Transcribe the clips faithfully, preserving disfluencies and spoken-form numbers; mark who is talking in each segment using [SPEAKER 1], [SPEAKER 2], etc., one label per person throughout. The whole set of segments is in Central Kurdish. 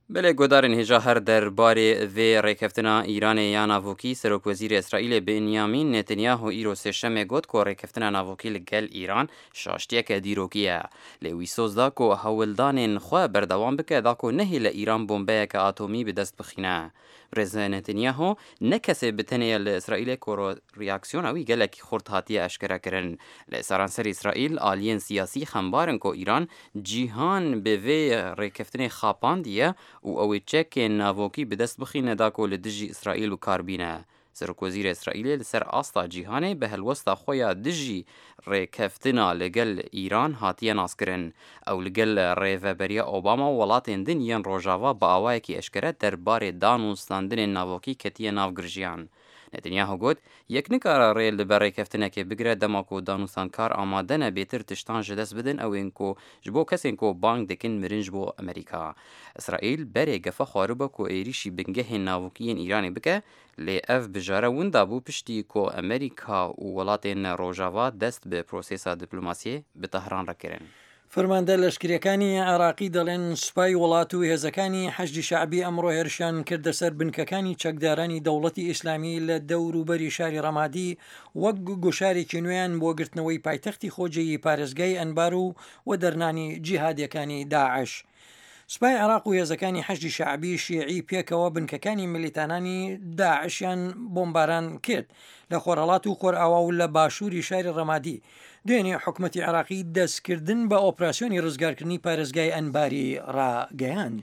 [SPEAKER 1] بله گودارن هجا هر درباره وی ریکفتنا ایران یا ناوکی سروک وزیر اسرائیل بنیامین نتانیاهو ایرو سشم گوت کو ریکفتنا ناوکی لگل ایران شاشتیه که دیروکیه لوی سوز دا کو هولدان خو بردوام بکه دا کو نهی لإیران بومبه که آتومی به دست بخینه رز نتانیاهو نکسه بتنه لإسرائیل کو ریاکسیون اوی گلکی خورد هاتیه اشکره کرن لسرانسر اسرائیل آلین سیاسی خمبارن کو ایران جیهان به وی ریکفتن خاپاندیه و اوی چک ناوکی به دست بخینه دا کو لدجی اسرائیل و کاربینه سرک وزیر اسرائیل لسر آستا جیهانه به هلوستا خویا دجی ریکفتنا لگل ایران هاتیه ناس کرن او لگل ریوبریا اوباما ولاتین دنیان روژاوا با آوائه کی اشکره در بار دانوستاندن ناوکی کتیه ناو گرژیان. نتانیاهو گوت یک نکاره ریل بر ریکفتنه که بگره دماکو دانوستان کار آماده نه بیتر تشتان جدس بدن او اینکو جبو کسی اینکو بانک دکن مرنج بو امریکا. اسرائیل بره گفه خاربه کو ایریشی بنگه ناوکیین ایرانی بکه لی اف بجاره وندا بو پشتی کو امریکا و ولاتین روژاوا دست به پروسیسا دیپلوماسی به تهران را کرن.
[SPEAKER 2] فەرماندە لەشکریەکانی عێراقی دەڵێن سوپای وڵات و هێزەکانی حەشدی شەعبی ئەمڕۆ هێرشیان کردە سەر بنکەکانی چەکدارانی دەوڵەتی ئیسلامی لە دەوروبەری شاری ڕەمادی وەک گوشارێکی نوێیان بۆ گرتنەوەی پایتەختی خۆجێی پارێزگای ئەنبار و و دەرنانی جیهادیەکانی داعش. سوپای عێراق و هێزەکانی حەشدی شەعبی شیعی پێکەوە بنکەکانی ملیتانانی داعشیان بۆمباران کرد لە خۆرهەڵات و خۆرئاوا و لە باشووری شاری ڕەمادی. دوێنێ حکوومەتی عێراقی دەستکردن بە ئۆپراسیۆنی ڕزگارکردنی پارێزگای ئەنباری ڕاگەیاند.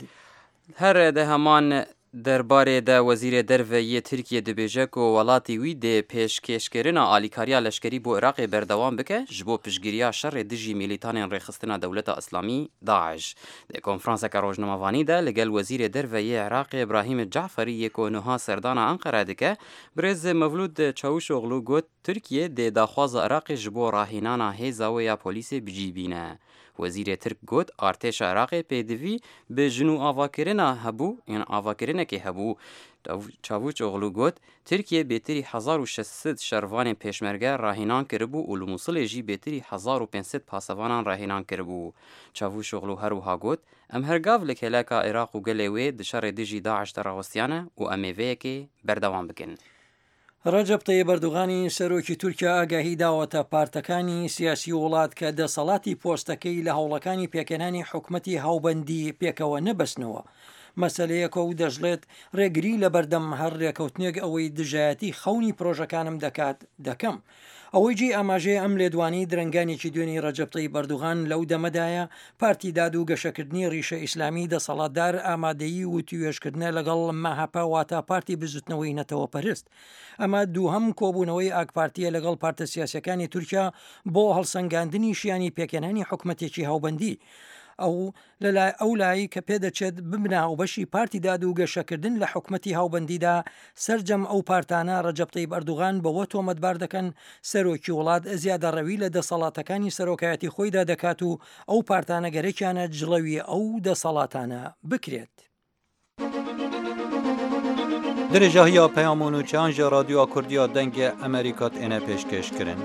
[SPEAKER 1] هەر دە هەمان درباره د وزیر دروی ترکیه دبیجه کو ولاتی وی د پیشکشکرنا آلیکاریا لشکری بو عراق بردوام بکه جبو پشگیریا شر دجی میلیتان رخصتنا دولت اسلامی داعش د کنفرانس کا روزنامه‌وانی ده لګل وزیر دروی عراق ابراهیم جعفری کو نها سردان انقره دکه برز مولود چاوشوغلو گوت ترکیه د داخواز عراق جبو راهینانا هیزاو یا پلیس بجیبینه. وزیر ترک گوت ارتش عراق پیدوی به جنو آواکرنا هبو یعنی آواکرنا که هبو چاوچ اغلو گوت ترکیه بهتری هزار و ششصد شروان پیشمرگه راهینان کربو و لموصل جی بهتری هزار و پانصد پاسوانان راهینان کربو. چاوچ اغلو هر وها گوت ام هرگاو لکهلاکا عراق و گلوی دشار دجی داعش تراوستیانه و امیوه که بردوام بکن.
[SPEAKER 2] ڕەجەب تەیب ئەردوغانی سەرۆکی تورکیا ئاگاهی داوەتە پارتەکانی سیاسی وڵات کە دەسەڵاتی پۆستەکەی لە هەوڵەکانی پێکەنانی حکوومەتی هاوبەندی پێکەوە نەبەستنەوە. مەسەلەیەکە و دەژڵێت ڕێگری لە بەردەم هەر ڕێکەوتنێک ئەوەی دژایەتی خەونی پرۆژەکانم دەکات دەکەم. ئەوەی جێ ئاماژەیە ئەم لێدوانی درنگانێکی دوێنی ڕەجەب تەیب ئەردوغان لەو دەمەدایە پارتی داد و گەشەکردنی ڕیشە ئیسلامی دەسەڵاتدار ئامادەیی و توێژکردنە لەگەڵ ماهەپە واتە پارتی بزوتنەوەی نەتەوە پەرست. ئەمە دووهەم کۆبوونەوەی ئاکپارتیە لەگەڵ پارتە سیاسەکانی تورکیا بۆ هەڵسەنگاندنی شیانی پێکەنانی حکوومەتێکی هاوبەندی. ئەو لەلای ئەو لای کە پێدەچێت ببنا و بەشی پارتی داد و گەشەکردن لە حکوومەتی هاوبەندیدا سەرجەم ئەو پارتانە ڕەجەب تەیب ئەردوغان بەوە تۆمەتبار دەکەن سەرۆکی وڵات زیادەڕەوی لە دەسەڵاتەکانی سەرۆکایەتی خۆیدا دەکات و ئەو پارتانە گەرەکیانە جڵەوی ئەو دەسەڵاتانە بکرێت.
[SPEAKER 3] درێژاهیا پەیامۆن و چیانژە رادیۆ کوردیا دەنگە ئەمریکات ئێنە پێشکەشکردن.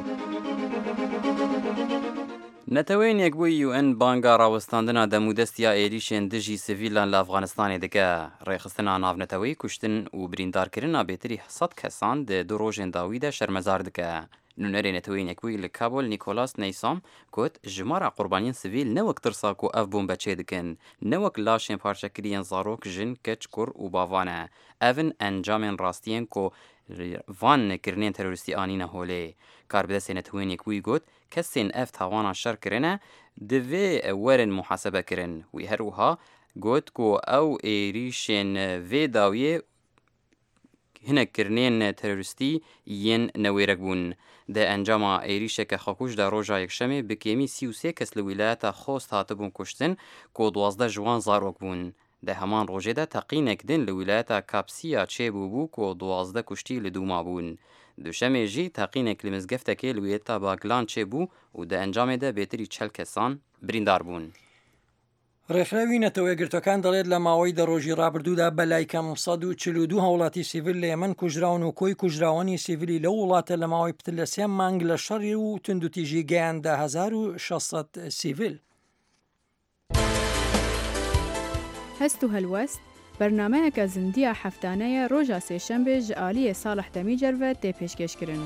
[SPEAKER 1] نتوین یک بوی یو ان بانگا راوستاندنا دمودستیا ایریشن دجی سیویلان لافغانستان دکه ریخستنا ناو نتوی کشتن و بریندار کرنا بهتری صد کسان ده دو روژن داوی ده شرمزار دکه. نونری نتوین یک بوی لکابل نیکولاس نیسام کت جمارا قربانین سیویل نوک ترسا کو اف بوم بچه دکن نوک لاشن پارچکرین زاروک جن کچ کر و باوانه اون انجامن راستین کو وان کرنین تروریستی آنین هوله کار بدست نتوین یک بوی گوت کسین اف تاوانا شر کرنه دوی ورن محاسبه کرن وی هروها گوت کو او ایریشن وی داویه هنه کرنین تروریستی ین نویرک بون. ده انجام ایریشه که خاکوش در روژا یک شمه بکیمی سی و سی کس لویلایت خوست هاتبون کشتن که دوازده جوان زاروک بون. ده همان روژه ده تقینک دن لویلایت کابسیا چه بو بو که دوازده کشتی لدوما بون. دوشمه جی تقینک لمزگفته که لویلایت باگلان چه بو و ده انجام ده بهتری چل کسان بریندار بون.
[SPEAKER 2] ڕێکخراوی نەتەوە یەکگرتوەکان دەڵێت لە ماوەی دە ڕۆژی ڕابردوودا بەلای کەم سەد و چل و دوو هەوڵاتی سیڤیل لە یەمەن کوژراون و کۆی کوژراوانی سیڤیلی لەو وڵاتە لە ماوەی پتر لە سێ مانگ لە شەڕی و توندوتیژی گەیاندە هەزار و شەشسەد سیڤیل.
[SPEAKER 4] هەست و هەلوەست بەرنامەیەکە زندیە هەفتانەیە ڕۆژە سێشەمبێ ji aliyê Salih Demîcerve tê pêşkêşkirin.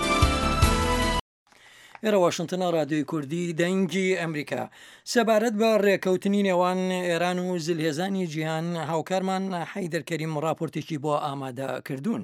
[SPEAKER 2] ئێرە واشنگتنە رادیۆی کوردی دەنگی ئەمریکا سەبارەت بە ڕێکەوتنی نێوان ئێران و زلهێزانی جیهان هاوکارمان حەیدەر کەریم ڕاپۆرتێکی بۆ ئامادە کردوون.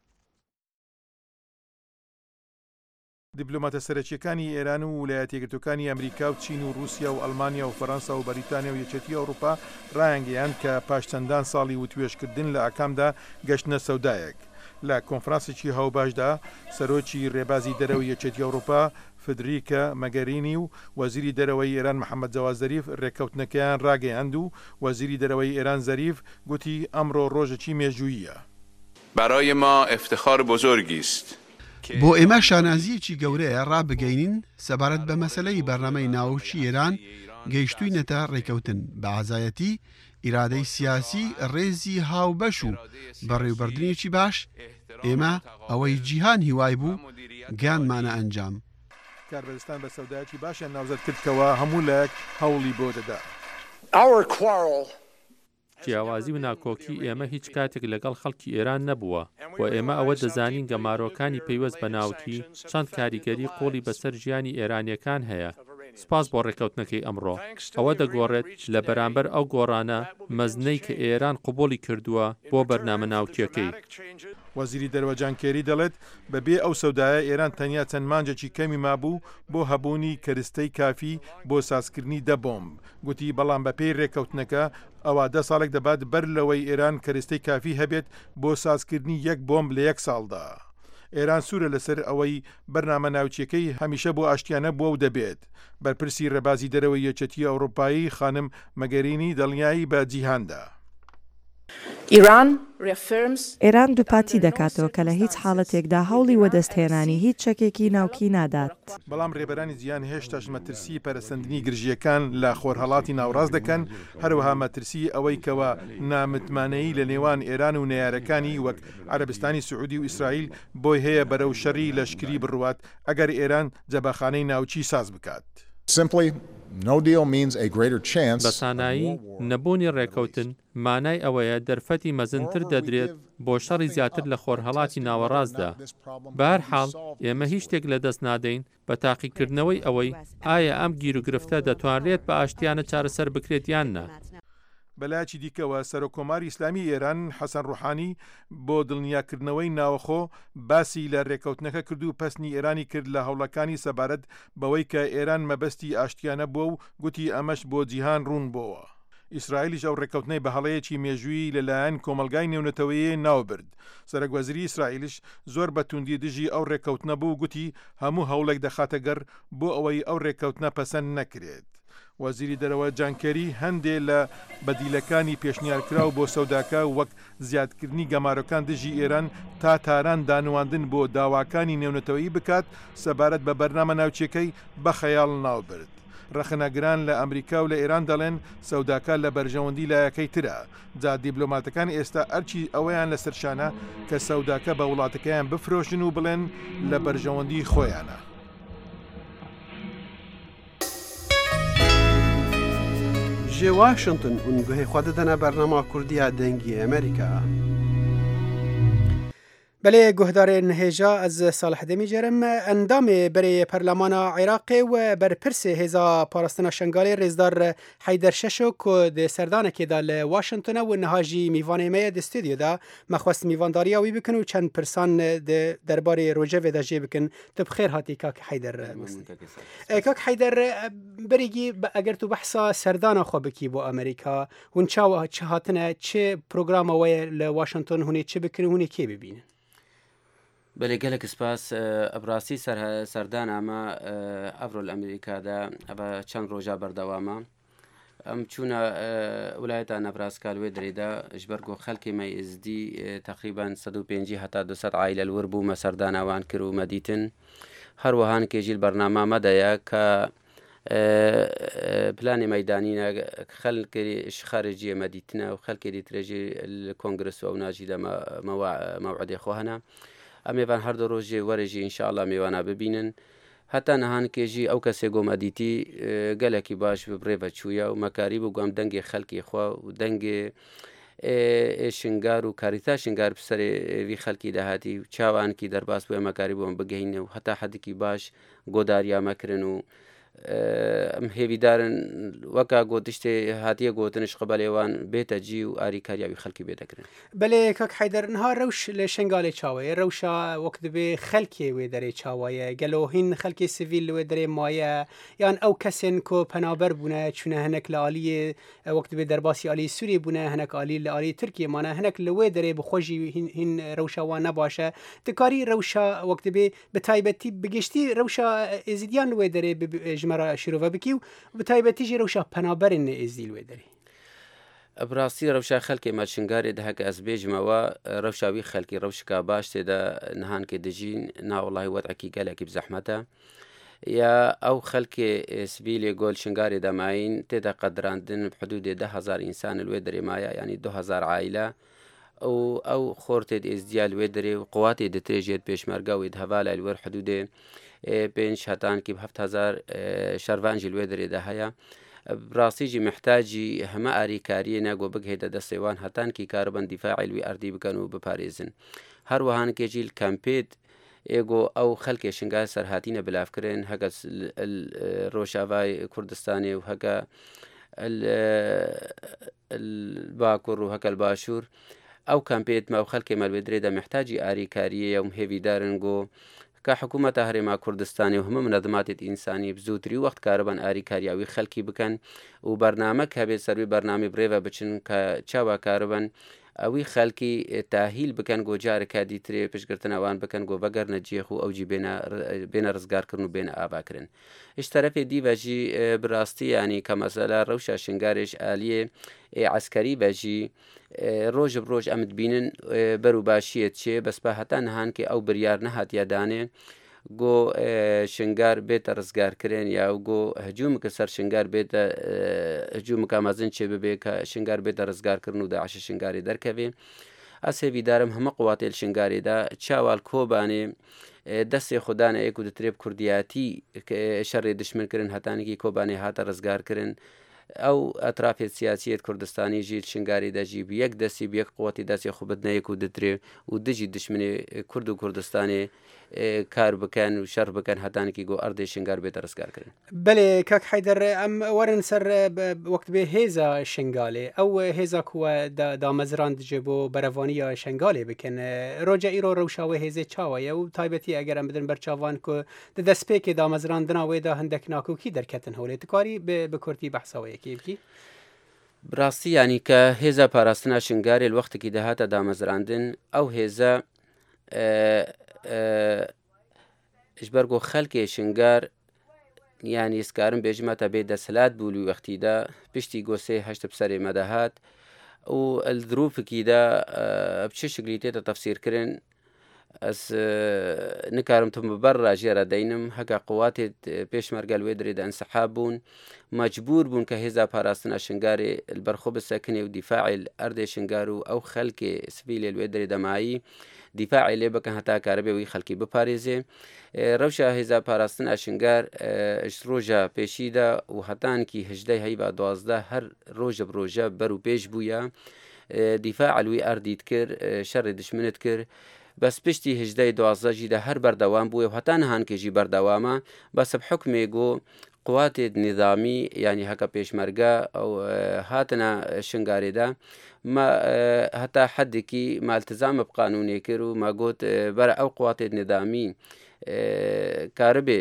[SPEAKER 5] دیپلۆماتە سەرەکیەکانی ئێران و ویلایەتە یەکگرتووەکانی ئەمریکا و چین و رووسیا و ئەڵمانیا و فەڕەنسا و بەریتانیا و یەکێتی ئەوروپا ڕایانگەیان کە پاش چەندان ساڵی وتوێژکردن لە ئاکامدا گەشتنە سەودایەک. لە کۆنفرانسێکی هاوباشدا سەرۆکی ڕێبازی دەرەوەی یەکێتی ئەوروپا فدریکە مەگەرینی و وەزیری دەرەوەی ئێران محەممەد جەواد زەریف ڕێکەوتنەکەیان ڕاگەیاند و وەزیری دەرەوەی ئێران زەریف گوتی ئەمڕۆ ڕۆژێکی مێژوویە.
[SPEAKER 6] برای ما افتخار بزرگی است.
[SPEAKER 7] بۆ ئێمە شانازیەکی گەورەیە ڕابگەینین سەبارەت بە مەسەلەی بەرنامەی ناوچی ئێران گەیشتووینەتە ڕێکەوتن بە ئازایەتی ئیرادەی سیاسی ڕێزی هاوبەش و بەڕێوەبردنێکی باش ئێمە ئەوەی جیهان هیوای بوو گیانمانە ئەنجام.
[SPEAKER 5] کاربەدەستان بە سەودایەکی باشیان ناوزەت کردکەوە هەموو لایەک هەوڵی بۆ دەدا.
[SPEAKER 8] جیاوازی و ناکۆکی ئێمە هیچ کاتێک لەگەڵ خەڵکی ئێران نەبووە و ئێمە ئەوە دەزانین گەمارۆکانی پەیوەست بە ناوکی چەند کاریگەری قۆڵی بەسەر ژیانی ئێرانیەکان هەیە. سپاس بۆ ڕێکەوتنەکەی ئەمڕۆ ئەوە دەگۆڕێت لە بەرامبەر ئەو گۆڕانە مەزنەی کە ئێران قبوڵی کردووە بۆ بەرنامە ناوچیەکەی.
[SPEAKER 5] وەزیری دەرەوە جان کێری دەڵێت بەبێ ئەو سەودایە ئێران تەنیا چەند مانجێکی کەمی مابوو بۆ هەبوونی کەرستەی کافی بۆ سازکردنی دە بۆمب. گوتی بەڵام بەپێی ڕێکەوتنەکە ئەوە دە ساڵێک دەبات بەر لەوەی ئێران کەرستەی کافی هەبێت بۆ سازکردنی یەک بۆمب لە یەک ساڵدا. ئێران سوورە لەسەر ئەوەی بەرنامە ناوچیەکەی هەمیشە بۆ ئاشتیانە بۆ و دەبێت. بەرپرسی ڕێبازی دەرەوەی یەکێتی ئەوروپایی خانم مەگەرینی دڵنیایی بە جیهاندا.
[SPEAKER 9] ئێران دووپاتی دەکاتەوە کە لە هیچ حاڵەتێکدا هەوڵی وەدەستهێنانی هیچ شەکێکی ناوکی نادات.
[SPEAKER 5] بەڵام ڕێبەرانی جیهان هێشتاش مەترسی پەرسەندنی گرژیەکان لە خۆرهەڵاتی ناوڕاست دەکەن، هەروەها مەترسی ئەوەی کەوە نامتمانەیی لە نێوان ئێران و نەیارەکانی وەک عەرەبستانی سعودی و ئیسرائیل بۆی هەیە بەرەو شەڕی لەشکری بڕوات ئەگەر ئێران جەبەخانەی ناوچی ساز بکات.
[SPEAKER 8] بەسانایی نەبوونی ڕێکەوتن مانای ئەوەیە دەرفەتی مەزنتر دەدرێت بۆ شەڕی زیاتر لە خۆرهەڵاتی ناوەڕاستدا. بە هەر حاڵ ئێمە هیچ شتێک لەدەست نادەین بە تاقیکردنەوەی ئەوەی ئایا ئەم گیر و گرفتە دەتوانرێت بە ئاشتیانە چارەسەر بکرێت یان نا.
[SPEAKER 5] بەلایەکی دیکەوە سەرۆکۆماری ئیسلامی ئێران حەسەن ڕوحانی بۆ دڵنیاکردنەوەی ناوەخۆ باسی لە ڕێکەوتنەکە کرد و پەسنی ئێرانی کرد لە هەوڵەکانی سەبارەت بەوەی کە ئێران مەبەستی ئاشتیانە بووە و گوتی ئەمەش بۆ جیهان ڕوون بووە. ئیسرائیلیش ئەو ڕێکەوتنەی بە هەڵەیەکی مێژووی لەلایەن کۆمەلگای نێونەتەوەیە ناوبرد. سەرۆکوەزیری ئیسرائیلیش زۆر بە توندی دژی ئەو ڕێکەوتنە بوو گوتی هەموو هەوڵێک دەخاتە گەر بۆ ئەوەی ئەو ڕێکەوتنە پەسەند نەکرێت. وەزیری دەرەوە جانکەری هەندێک لە بەدیلەکانی پێشنیارکراو بۆ سەوداکە وەک زیادکردنی گەمارەکان دژی ئێران تا تاران دانواندن بۆ داواکانی نێونەتەوەیی بکات سەبارەت بە بەرنامە ناوچیەکەی بە خەیاڵ ناوبرد. ڕەخنەگران لە ئەمریکا و لە ئێران دەڵێن سەوداکە لە بەرژەوەندی لایەکەی ترە. جا دیبلۆماتەکان ئێستا ئەرچی ئەوەیان لە سەرشانە کە سەوداکە بە وڵاتەکەیان بفرۆشن و بڵێن لە بەرژەوەندی خۆیانە.
[SPEAKER 10] ji Washington û guhê xwe didine bernama Kurdiya dengî Amerîka.
[SPEAKER 11] بله گهدارên hêja ez Salih Demîcerem endamê berê Perlemana Iraqê û berpirsê hêza parastina Şengalê rêzdar Heyder Şeşo ku di serdanekê da li Washington û niha jî mîvanê me ye di stûdyoda me xwest mîvandariya wî bikin û çend pirsan di derbarê rojevê de jê bikin. Tu bi xêr hatî Kak Heyder. Kak Heyder berîgî eger tu behsa serdana xwe bikî bo Amerîka hûn çawa çi hatine çi programa we li Washington hûnê çi bikin û hûnê kê bibînin.
[SPEAKER 1] بەێ gelek spas ئەبراسی سەردان ئەمە ئەڤرۆل ئەمریکادا ئەبە چەند ڕۆژە بەردەوامە ئەم چوونە وڵایەتە نەبراسکا لێ دەریدا ژبەرگۆ خەڵکی مەیزدی تقریبان سەد و پێنج هەتا دوسەد عایلە لور بوو مە سەرداناوان کرد و مەدیتن هەروەهان کێژیل بەرنامە مەدەیە کە پلانی مەدانینە خەڵکی خارجیە مەدیتنە و خەڵکی دیترێژی کۆنگرس و ئەو ناژی لە مەوعدێ خۆهەنە ئەمێوان هەردوو ڕۆژێ وەرەژی ئینشاءڵڵا میوانە ببینن
[SPEAKER 12] هەتا نەهانکێژی ئەو کەسێک گۆمەدیتی گەلێکی باش بڕێبە چوویە و مەکاری بوو گوام دەنگێ خەڵکی خوا و دەنگێ شنگار و کاریتا شنگار بسەرێوی خەڵکی داهاتی و چاوانکی دەرباس بووە مەکاری بۆم بگەینە و هەتا حەدێکی باش گۆداریامەکردن و ئەم هێویدارن وەکا گۆتشتێ هاتیە گۆتنش قبلێوان بێتە جی و ئاریکاریاوی خەڵکی بێدەکردن.
[SPEAKER 11] بەلێ کاک حەیدەر نها ڕەوش لە شنگالێ چاوەیە ڕەوشە وەک دەبێ خەلکێ وێ دەرێ چاوایە گەلۆهین خەلکی سڤیل لێ دەرێ مایە یان ئەو کەسێن کۆ پەنابەر بوونە چونە هەنێک لە عالیە وەک دەبێ دەرباسی عالی سووری بوونە هەنێک عالی لە عالی تورکیە مانە هەنێک لەوێ دەرێ بخۆشی هین ڕەوشەوان نەباشە تکاری ڕەوشە وەک دەبێ بە تایبەتی بگشتی ڕەوشە ئێزیدیان لێ دەرێ ژمارە شیرۆڤە بکی و بە تایبەتیژی ڕەوشە پەنابەرن ئێزی لێ دەرێ.
[SPEAKER 12] بڕاستی ڕەوشا خەلکێ مەچنگارێ دەهەکە ئەس بێژمەوە ڕەوشاوی خەلکی ڕەوشکا باش تێدا نهانکێ دەژین ناوەڵی وەدعکی گەلێکی بزەحمەتە یا ئەو خەلکێ سبیلێ گۆل شنگارێ دەماین تێدا قەدراندن حدودێ ده هزار ئینسان لێ دەرێمایە ینی دو هزار عائلە ئەو ئەو خۆرتێت ئێزدیا لێ دەرێ و قواتێ دەترێژێت پێشمەرگەوێت هەڤالای لێوەر حدودێ پێنج هەتانکی هەفت هزار شەروانجی لێ دەرێدا هەیە ڕاستیژی محتاجی هەمە ئاریکاریە ناگۆ بگهێتە دەستێوان هەتانکی کاربن دیفاعیلوی ئەردی بکەن و بپارێزن هەروەهانکێجیل کەمپێت ئێگۆ ئەو خەلکێ شنگای سەرهاتینە بلافکردن هەگە ڕۆژاوای کوردستانی و هەگە باکوڕ و هەکەل باشوور ئەو کەمپێت ما و خەلکێ مەلوێدرێدا محتاجی ئاریکاریە و هێویدارن گۆ کە حکوومەتە هەرێما کوردستانی و هەموو منەظماتێت ئینسانی بزووتری وەخت کاربن ئاریکاریاوی خەلکی بکەن و بەرنامە هەبێت سەروی بەرنامی برێڤە بچن کە چاوا کاربن ئەوی خەلکی تاهیل بکەن گۆ جارێکا دیترێ پشگرتنەوان بکەن گۆ بەگەر نەجێخ و ئەوجی بێنە ڕزگارکردن و بێنە ئاواکردن هیچ تەرەفێ دیڤەژی براستی ینی کە مەسەلا ڕەوشە شنگارێش ئالیێ عسکەری بەژی ڕۆژ ڕۆژ ئەمت بینن بەر و باشیت چێ بەسپا هەتا نەهانکە ئەو بریار نەهاتیادانێ گۆ شنگار بێتە ڕزگارکردن یا و گۆ هەجوومکە سەر شنگار بێتە هەجوومکە مەزن چێ ببێ کە شنگار بێتە ڕزگارکردن و داعش شنگاری دەرکەوێ ئەس هێویدارم هەمە قواتێل شنگاریدا چاوال کۆبانێ دەستێ خوددانە ئەیەک و دەترێ کوردیاتی شەڕێ دشمنکردن هەتانێکی کۆبانێ هاتە ڕزگارکردن ئەو ئەترافێت سیاسیت کوردستانی ژیت شنگاری دەژی یەک دەستی یەک قوتی دەستی خوبتنەیەک و دەترێ و دژی دشمنێ کورد و کوردستانی کار بکەن و شەڕ بکەن هەتانێکی گۆ ئەردێ شنگار بێتە ڕزگارکردن.
[SPEAKER 11] بەێ کاک حەیدەر ئەم وەرن سەر وەکت بێ هێزە شنگالێ ئەو هێزا کووە دامەزران دژێ بۆ بەرەوانیە شنگالێ بکەن ڕۆژە ئیرۆ ڕەوشاوە هێزێ چاوەیە و تایبەتی ئەگەر ئەم بدن بەرچاوان کو دەستپێکی دامەزراندناوێدا هەندێک ناکوکی دەرکەتن هەولێت کاری بە کورتی بەحسەوەیەکی بکی
[SPEAKER 12] براستی ینی کە هێزە پاراستنا شنگارێ وەختێکی دەهاتە دامەزراندن ئەو هێزە ژبەرگۆ خەلکێ شنگار یانی ئێسکارم بێژمەتە بێ دەسەلات بووی وەختیدا پشتی گۆسێ هەشت بسەرێ مەدەهات و ئەلدروفکیدا بچ شکلی تێتە تەفسیرکردن ئەس نکارم تم بەر ڕاژێرە دەینم هەکە قواتێت پێشمەرگە لێ درێدا ئەنسەحاب بوون مەجبور بوون کە هێزا پاراستنە شنگارێ بەرخۆ بسەکنێ و دیفاعیل ئەردێ شنگار و ئەو خەلکێ سڤیلێ لێ درێ دەمایی دیفاعی لێ بکەن هەتا کارەبێەوەی خەلکی بپارێزێ ڕەوشە هێزا پاراستنە شنگار ڕۆژە پێشیدا و هەتانکی هەژدەی هەیبا دوازدە هەر ڕۆژە ڕۆژە بەر و پێش بووە دیفاع علوی ئەردیت کرد شەڕی دشمنت کرد بەس پشتی هەژدەی دوازدەژیدا هەر بەردەوام بووە و هەتا نەهانکێژی بەردەوامە بەسە حکمێ گۆ قواتێت نظامی ینی هەکە پێشمەرگە ئەو هاتنە شنگارێدا هەتا حدێکی مالتزامە بقانونێ کرد و ماگوت بەرە ئەو قواتێت نظامی کاربێ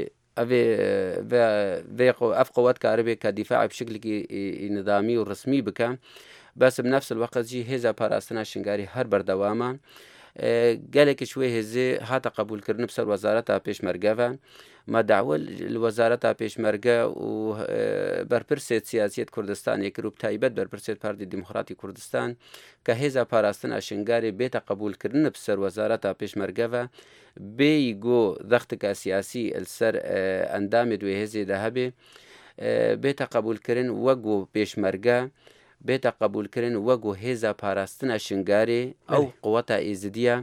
[SPEAKER 12] ئەف قوات کاربێ کە دیفاع بشکلێکی نظامی و ڕسمی بکە بەس بنفس الوقت جی هێزە پاراستنە شنگاری هەر بەردەوامە gelekî şwê hêzê hata qebûlkirin bi ser wezareta pêşmerge ve me dawel li wezareta pêşmerge û berpirsê siyasiyet Kurdistanê kir û bi taybet berpirsê Partî Demokratîk Kurdistan ke hêza parastina şingarê bêta qebûlkirin bi ser wezareta pêşmerge ve bêyî got dextika siyasî li ser endamê wê hêzê de hebe bêta qebûlkirin wek pêşmerge bêta qebûlkirin wek hêza parastina şingarê ew quweta êzidiya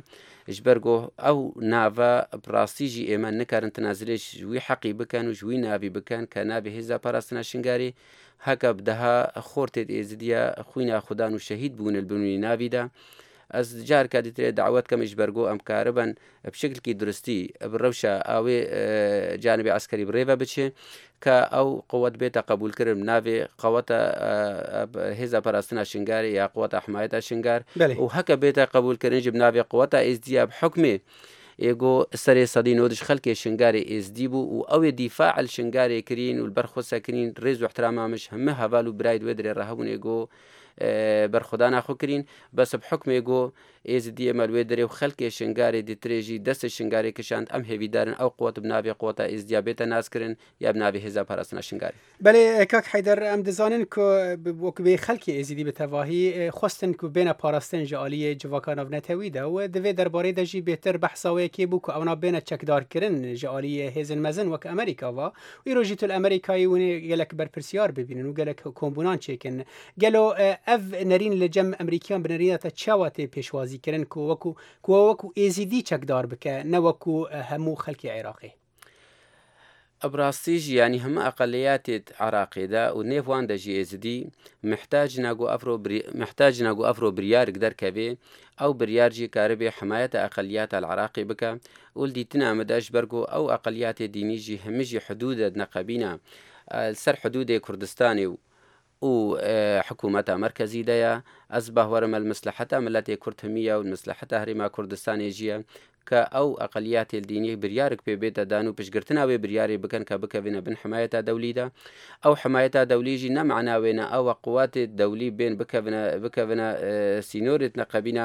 [SPEAKER 12] ژبەرگۆ ئەو ناڤە بڕاستیژی ئێمە نەکارن تەنازلێش ژووی حەقی بکەن و ژووی ناوی بکەن کە نابێ هێزا پاراستنا شنگاری هەکە بدەها خۆرتێت ئێزدیە خوی ناخودان و شەهید بوون بنووی ناویدا ئەس جار کا دیترێت داوت کەمش بەرگۆ ئەم کارە بن بشکلکی درستی بڕەوشە ئاوێ جانبی عسکەری بڕێڤە بچێ کە ئەو قوت بێتە قبولکردن ناوێ قوتە هێزا پاراستنا شنگاری یا قوتە حمایەتە شنگار و هەکە بێتە قبولکردن جب ناوێ قوتە ئێزدیە بحکمێ ئێگۆ سەرێ سەدی نۆدش خەلکێ شنگاری ئێزدی بوو و ئەوێ دیفاعل شنگارێ کرین و بەرخۆسەکردین ڕێز و احترامامش هەمە هەڤال و برای دوێ درێ ڕەهەبوون ئێگۆ بەرخۆدا ناخۆکردین بەس بحکمێگۆ ئێزدیە مەلوێ دەرێ و خەلکێ شنگاری دیترێژی دەستە شنگاری کشاند ئەم هێویدارن ئەو قوت بناوێ قوتە ئێزدیا بێتە ناسکردن یا بناوێ هێزا پاراستنا شنگاری
[SPEAKER 11] بەێ کاک حیدەر ئەم دەزانن وەکو بێ خەلکی ئێزیدی بتەواهی خواستن کو بێنە پاراستن ژە ئالیە جوواکاناڤ نەتەویدا و دەوێ دەربارەی دەژی بێتر بەحساوەیەکی بوو کە ئەونا بێنە چەکدارکردن ژە ئالیە هێزن مەزن وەک ئەمریکاوە و ئیرۆژی تول ئەمریکایی ونێ گەلک بەرپرسیار ببینن و گەلک کۆمبونان چێکن گەلۆ ئەڤ نەرین لە جەم ئەمریکیان بنەرینەتە چاوە تێ پێشوازیکردن کۆ وەکو کۆ وەکو ئێزیدی چەکدار بکە نەوەکو هەموو خەلکی عێراقی
[SPEAKER 12] ئەبڕاستیژ ینی هەمە ئەقلیاتێت عراقیدا و نێوان دەژی ئێزدی محتاج ناگو ئەفرۆ محتاج ناگو ئەفرۆ بریارک دەرکەوێ ئەو بریارجی کارەبێ حمایەتە ئەقلیاتە العراقی بکە و دیتن ئەمەداش بەرگۆ ئەو ئەقلیاتێ دینیژی هەمیژی حدودە نەقەبینە سەر حدودێ کوردستانی و و حکوومەتە مرکزی دەیە ئەس باوەرمە المسلحەتە ملەتێ کورتمیە و مسلحەتە هەرێما کوردستانێژیە کە ئەو ئەقلیاتی دینی بریارک پێ بێتە دان و پشگرتناوێ بریاری بکەن کە بکەوێنە بن حمایەتە دەولیدا ئەو حمایەتە دەولیژی نەمعناوێنە ئەوە قوواتی دەولی بێن بکەونە سینۆرت نەقەبینە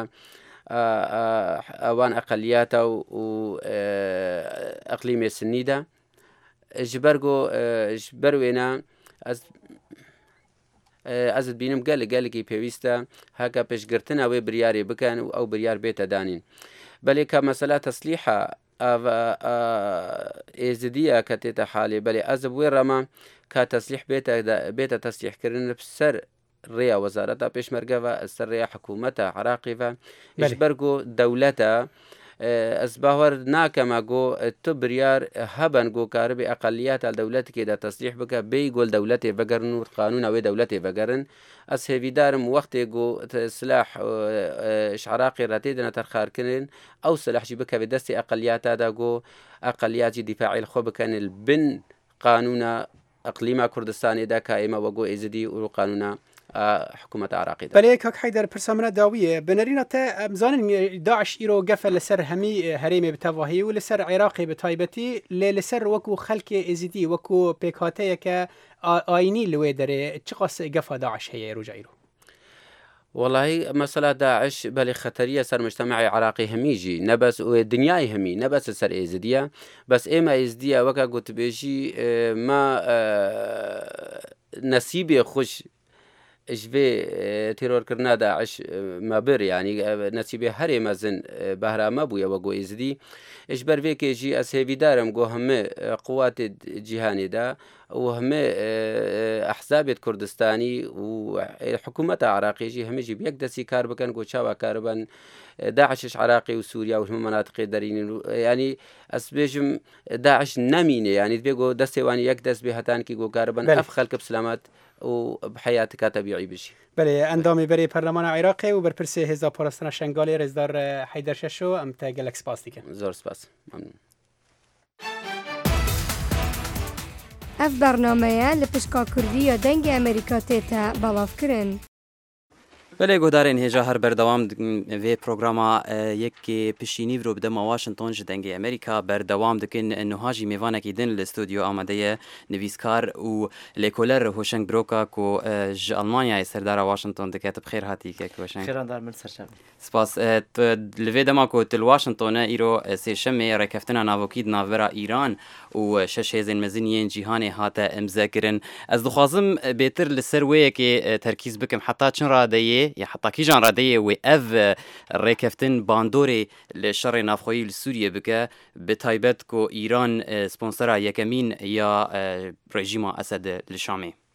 [SPEAKER 12] ئەوان ئەقلیاتە و ئەقلیمێ سنیدا ژبەرگۆ بەروێنە ئەزت بینم گەلە گەلێکی پێویستە هەکە پێشگرتن ئەوێ بریارێ بکەن و ئەو بریار بێتە دانین بەلێ کە مەسەلا تەسلیحە ئێزدیە کە تێتە حالێ بەلێ ئەزب وێ ڕەما کا تەسلیح بێتە تەسلیحکردن سەر ڕێیا وەزارەتە پێشمەرگەوە سەر ڕێیا حکوومەتە عراقیڤە بەرگۆ دەولەتە ئەس باوەڕ ناکەمە گۆ تو بریار هەبن گۆکاربێ ئەقلیاتە دەولەتێدا تەسلیح بکە بێی گۆل دەولەتێ بەگەرن و قانون ئەوێ دەولەتێ بەگەرن ئەس هێویدارم وەختێ گۆ سلاح عراقی ڕەتێ دەنە تەرخارکردن ئەو سلاحشی بکەوێت دەستی ئەقلیاتادا گۆ ئەقلیاتی دیفاعی خۆ بکەن بن قانونە ئەقلیما کوردستانێدا کە ئێمە وەگۆ ئێزدی و قانونە حکوومەت عراقی
[SPEAKER 11] بەێ کاک حیدەر پرسەمنە داویە بنەرینەتە ئەمزانن داعش ئیرۆ گەفە لەسەر هەمی هەرێمێ بتەواهی و لەسەر عێراقی بەتایبەتی لێ لەسەر وەکو خەلکی ئێزیدی وەکو پێکهاتەیەکە ئاینی لەوێ دەرێ چ قەس گەفە داعش هەیە ڕۆژ ئیرۆ
[SPEAKER 12] والله مەسەلا داعش بەڵێ خەتەریە سەر مجتەمەعی عراقی هەمیژی نەبەس دنیای هەمی نەبەس سەر ئێزدیە بەس ئێمە ئێزدیە وەکە گوتبێژی ما نەسیبێ خوش ژێ تێرۆرکردنا داعش مەبر ینی نەسیبێ هەرێ مەزن بەهرامە بوویەوە گۆ ئێزدی ئش بەرێکێژی ئەس هێویدارم گۆ هەمێ قوواتی جیهانیدا و هەمێ ئەحزابێت کوردستانی و حکوومەتە عراقیژی هەمێژی یەک دەستی کار بکەن گۆ چاوا کاربن داعشش عراقی و سووریا و هەموو مناطقی دەرینن و ینی ئەس بێژم داعش نەمینێ ینی بێ گۆ دەستێوانی یەک دەست بێ هەتانکی گۆ کاربن ئەف خەلکە بسلامات و بحياتك طبيعي بشي
[SPEAKER 11] بله اندامي بري برلمان عراقي و برپرسي هزا پاراستنا شنگالي رزدار حيدر ششو ام تا گلک سپاس دیکن
[SPEAKER 12] زور سپاس ممنون
[SPEAKER 13] اف برنامه لپشکا کردی دنگ امریکا تیتا بلاف کرن
[SPEAKER 1] بله گودارین هجا هر بردوام وی پروگراما یک پشینی رو بدم واشنطن جدنگ امریکا بردوام دکن نهاجی میوانه کی دن الاستودیو آماده نویسکار و لیکولر هوشنگ بروکا کو ج آلمانیا سردار واشنطن دکت بخیر هاتی که هوشنگ
[SPEAKER 14] خیران دار من سرشم
[SPEAKER 1] سپاس لوی دما کو تل واشنطن ایرو سه شمه رکفتنا ناوکید ناورا ایران و شش هزین مزنین جهان هات امزکرن از دخوازم بهتر لسرویه که ترکیز بکم حتی چن رادیه یا حتی کیجان رادیه و اف رکفتن باندوری لشر نافخویی لسوریه بکه به تایبت کو ایران سپانسر یکمین یا رژیم اسد لشامی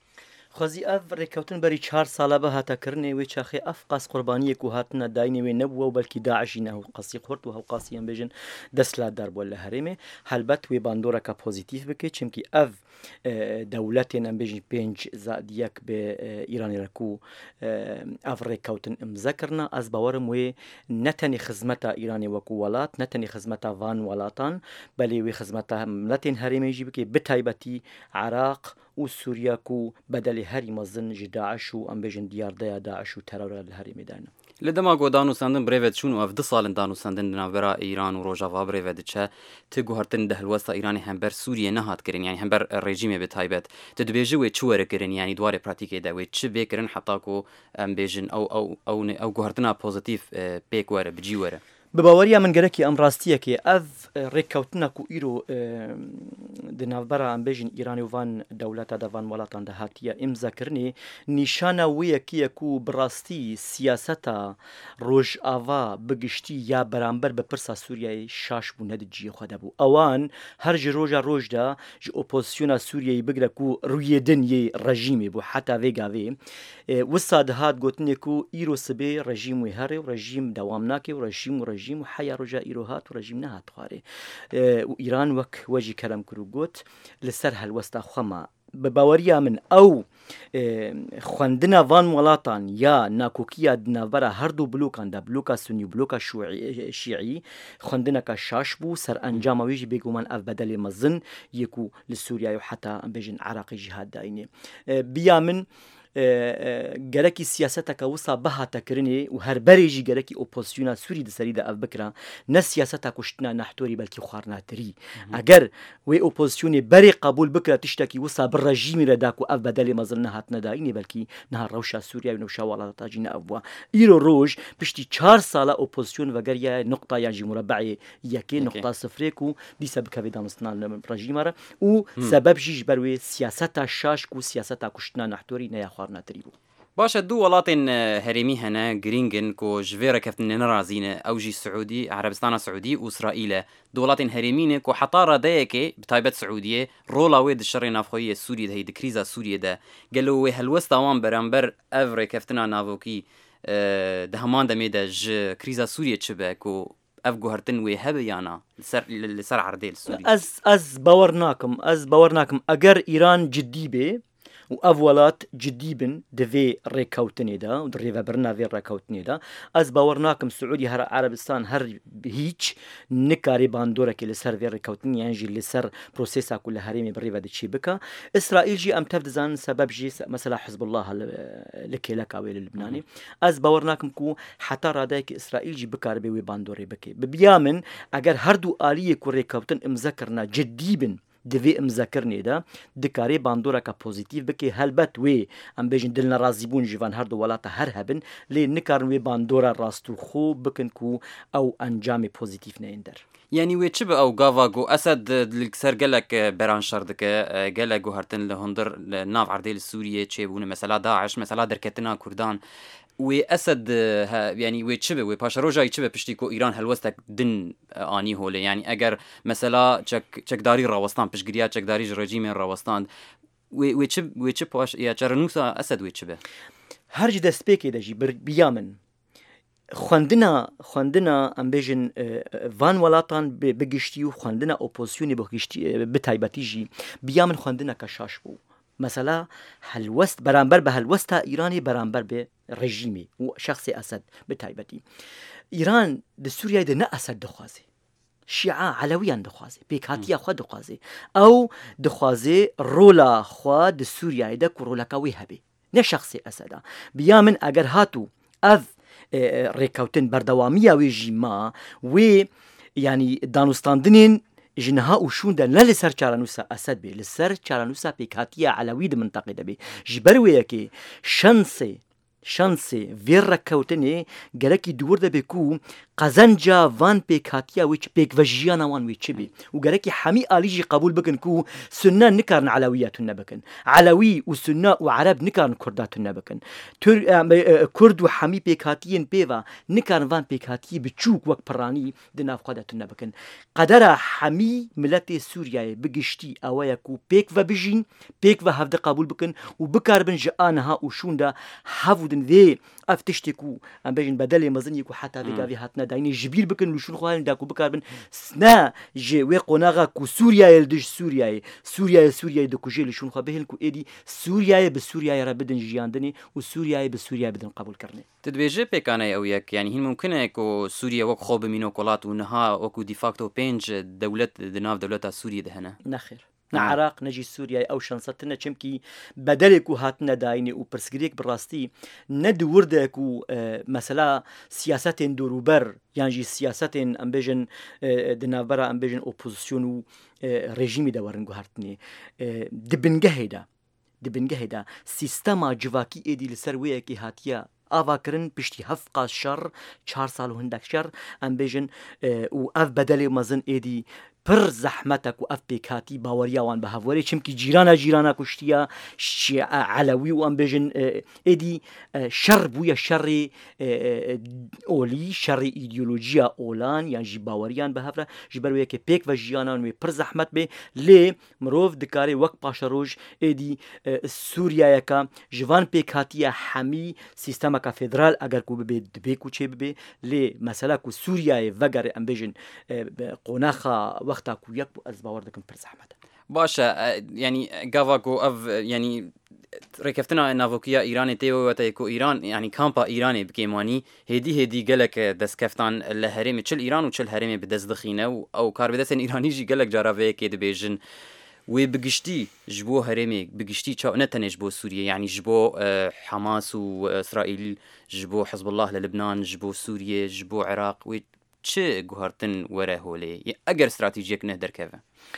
[SPEAKER 14] خوازی ئەف ڕێککەوتن بەری چهار ساڵە بە هاتەکردنێ وێ چاخێ ئەف قاس قوربانیەک و هاتنە داینێ وێ نەبووە و بەلکی داعشی نە قەسی خورد و هەوقاسیان بێژن دەستلاتدار بووە لە هەرێمێ هەلبەت وێ باندۆرەکە پۆزیتیف بکەیت چمکی ئەف دەولەتێن ئەم بێژین پێنج زادیەک بێ ئیرانیەک و ئەف ڕێککەوتن ئەمزەکردە ئەس باوەرم وێ نەتەنی خزمەتە ئیرانی وەکو وڵات نەتەنی خزمەتە وان وڵاتان بەلێ وێ خزمەتە ملەتێن هەرێمێژی بکەی بتایبەتی عراق و سووریا و بەدەلی هەری مەزن ژ داعش و ئەم بێژن دیاردەیە داعش و تەرەورە لە هەرێمێدانە
[SPEAKER 1] لە دەما گۆدان و سندن برێڤێت چوون و ئەف دو ساڵن دان و سندن ناوبەرا ئیران و ڕۆژاوا برێڤێت دچە ت گوهرتن دە هەلوەستا ئیرانی هەمبەر سووریە نەهاتکردن یانی هەمبەر ڕێژیمێ بتایبەت تو دبێژی وێ چ وەرەکردن ینی دوارێ پراتیکێدا وێ چ بێکردن حتاک و ئەم بێژن ئەو ئەو ئەو گوهرتنا پۆزیتیف پێک وەرە بجی وەرە
[SPEAKER 14] بباوەریە من گەرەکی ئەم ڕاستیەکێ ئەف ڕێککەوتنەک و ئیرۆ دناوبەرە ئەم بێژین ئیرانی وان دەولەتە دەوان وڵاتان داهاتیە ئیمزەکردنی نیشانە وەیەکیەک و بڕاستی سیاسەتە ڕۆژئاوا بگشتی یا بەرامبەر بە پرسا سووریای شاش بوو نەدجیە خۆ دەبوو ئەوان هەرژی ڕۆژە ڕۆژدا ژ ئۆپۆزیسیۆنە سووریای بگرەک و ڕوویێدن یێ ڕەژیمێ بوو حتا vێگاوێ وسا دەهات گوتنێک و ئیرۆ سبێ ڕەژیم وێ هەرێ و ڕەژیم دەوام ناکێ و ڕەژیم و ڕژیم و حیا ڕۆژە ئیرۆهات و ڕژیم نەهات خوارێ و ئیران وەک وەژی کەرەم کرد و گوت لەسەر هەلوەستا خۆمە بە باوەریە من ئەو خوێندنە وان وڵاتان یا ناکۆکیە ناوبەرە هەردوو بلوکاندا بلوکە سونی و بلوکە شیعی خوێندنەکە شاش بوو سەر ئەنجامەوێژی بێگومان ئەف بەدەلێ مەزن یەک و لە سووریا و حتا ئەم بێژن عراقی جیهاد داینێ بیا من گەرەکی سیاسەتەکە وسا بەهاتەکردنێ و هەربەرێژی گەرەکی ئۆپۆزیسیۆنە سووری دەسەریدا ئەف بکرا نە سیاسەتە کوشتنە نەحتۆری بەلکی خواردناتری ئەگەر وێ ئۆپۆزیسیۆنی بەرێ قبول بکرا تشتێکی وسا بڕەژیمیرە داک و ئەف بەدەلێ مەزن نەهات نەداینێ بەلکی نەها ڕەوشە سووریا و نەوشە وڵاتاجی نەبووە ئیرۆ ڕۆژ پشتی چهار ساڵە ئۆپۆزیسیۆن وەگەریە نقطە یانژی مربعێ یەکێ نقطە سفرێک و دیسە بکەوێ دانستان لە ڕەژیمەرە و سەبەبژیش بەروێ سیاسەتە شاشک و سیاسەتە کوشتنە نەحتۆری نەیا خواردناتری بوو
[SPEAKER 1] باشە دوو وڵاتên هەرێمی هەنە گرنگن کۆ ji vê rekeftinê nerazîne ew jî Siûdî Erebistana Siûdî û İsraîl du welatên herêmî ne ku heta radeyekê bi taybet Siûdiyê rola wê di şerê navxweyî Sûriyê de hê di krîza Sûriyê de gelo wê helwesta wan beramber ev rêkeftina navokî di heman demê de ji krîza Sûriyê çi be ku ev guhertin wê hebe yana li ser erdê li Sûriyê
[SPEAKER 14] ez ez bawer nakim ez bawer nakim eger İran ciddî bê و ئەv وڵات جدی بن دەvê ڕێککەوتنێدا و ڕێڤەبرنا vê ڕێککەوتنێدا ئەس باوەڕ ناکەم سعودی هەر عربستان هەر هیچ نکاری باندۆرەێکی لەسەر vê ڕێککەوتن یانژی لەسەر پرۆسێساک و لە هەرێمی بڕێڤە دەچی بکە ئیسرائیلژی ئەم تەف دەزانن سەبەبژی مەسەلا حزب الله لە کێلەکاوێ لە لبنانی ئەس باوەڕ ناکەم و حتا ڕادایەکی ئیسرائیلژی بکار بێ وێ باندۆڕێ بکەی ببیا من ئەگەر هەردوو ئالیەک و ڕێککەوتن ئمزەکردنا جدی بن divê imzekirnê de dikarê bandoreka pozîtîv bike helbet wê em bêjin dil nerazîbûn ji van her du welata her hebin lê nikarin wê bandora rastûxo bikin ku ew encamê pozîtîv neyin der
[SPEAKER 1] یعنی وێ چ بە ئەو گاوا گۆ ئەسەد سەر gelek beran şer dike gelek guhertin li hundir nav erdê li Sûriyê çêbûne mesela Daeş mesela derketina Kurdan wê esed yani wê çi be wê paşa rojayî çi be piştî ku İran helwestek din anî holê yani eger mesela çekdarî rawestan piştgiriya çekdarî ji rejîmên rawestan wê wê çi wê çi paş ya çerenûsa esed wê çi be
[SPEAKER 14] her ji destpêkê de jî biya min خوێندنە خوێندنە ئەم بێژن وان وڵاتان بگشتی و خوێندنە ئۆپۆزیسیۆنی بۆ گشتی بتایبەتیژی بیا من خوێندنەکە شاش بوو مەسەلا هەلوەست بەرامبەر بە هەلوەستا ئیرانی بەرامبەر بێ ڕژیمی و شخصی ئەسەد بتایبەتی ئیران دە سووریای دە نە ئەسەد دەخوازێ شیعە عەلەویان دەخوازێ پێکهاتیە خوا دەخوازێ ئەو دەخوازێ ڕۆلا خوا دە سووریایدا کو ڕۆلەکە وێ هەبێ نە شخصی ئەسەدا بیا من ئەگەر هاتوو ئەv ڕێککەوتن بەردەوامیە وێژی ما وێ ینی دانوستاندنێن ژنها و شووندا نە لەسەر چارەنووسە ئەسەد بێ لەسەر چارەنووسە پێکهاتیە عەلەوی د منتەقی دەبێ ji ber wêyekê şensê şensê vê ڕێککەوتنê gelekî dûr debe ku قەزەنجا وان پێکهاتیە وی پێکڤەژیانەوان وی چ بێ و گەرەکی هەمی ئالیژی قبول بکن و سنە نکارن عەلەویەتون نەبکن عەلەوی و سنە و عەرەب نکارن کورداتون نەبکن کورد و هەمی پێکهاتیên پێوە نکارن وان پێکهاتی بچووک وەک پڕانی di navxwedetun nebikin qedera hemî miletê Sûriyeyê bi giştî ew ye ku pêk ve bijîn pêk ve hevde qebûl bikin û bikaribin ji aniha û şûn de hevdin vê ev tiştê ku em bêjin bedelê mezin yê ku heta vê gavê hatine dayînê ji bîr bikin û şûn xwalin da ku bikaribin ne ji wê qonaxa ku Sûriyeyê li dij Sûriyeyê Sûriyeyê Sûriyeyê dikujê li şûn xwe bihêlin ku êdî Sûriyeyê bi Sûriyeyê re bidin jiyandinê û Sûriyeyê bi Sûriyeyê bidin qebûlkirinê.
[SPEAKER 1] Tu dibêje pêkanaya ew yek yanî hîn mumkin e ku Sûriye wek xwe bimîne welat û niha wekû de facto pênc dewlet di nav dewleta Sûriyê de hene.
[SPEAKER 14] Nexêr. Ne Iraq ne jî Sûriyeyê ew şansa tune çimkî bedelê ku hatine dayînê û pirsgirêk bi rastî ne di wir de ku mesela siyasetên dorûber yan jî siyasetên em bêjin di navbera em bêjin opozîsyon û rejîmê de werin guhertinê di bingehê de di bingehê de sîstema civakî êdî li ser wê yekê hatiye avakirin piştî heft qas şer çar sal û hindek şer em bêjin û ev bedelê mezin êdî pir zehmete ku ev pêkhatî baweriya wan bi hevwerê çimkî cîrana cîrana kuştiya Elewî û em bêjin êdî şer bûye şerê olî şerê îdeolojiya olan yan jî baweriyan bi hev re ji ber wê yekê pêk ve jiyanan wê pir zehmet bê lê mirov dikarê wek paşeroj êdî Sûriyeyeka ji van pêkhatiya hemî sîstemeka federal eger ku bibe dibê ku çê bibe lê mesela ku Sûriyeyê vegerê em bêjin qonaxa wexta ku yek bû ez bawer dikim pir zehmet.
[SPEAKER 1] Baş e yanî gava ku ev yanî rêkeftina navokiya Îranê tê wete ku Îran yanî kampa Îranê bi kêmanî hêdî hêdî gelek destkeftan li herêmê çil Îran û çil herêmê bi dest dixîne û ew karbidestên Îranî jî gelek cara vê yekê dibêjin wê bi giştî ji bo herêmê bi giştî ne tenê ji bo Sûriye yanî ji bo Hemas û İsraîl ji bo Hizbullah li Libnan ji bo Sûriye ji bo Iraq wê çi guhartin were holê eger stratejiyek ne derkeve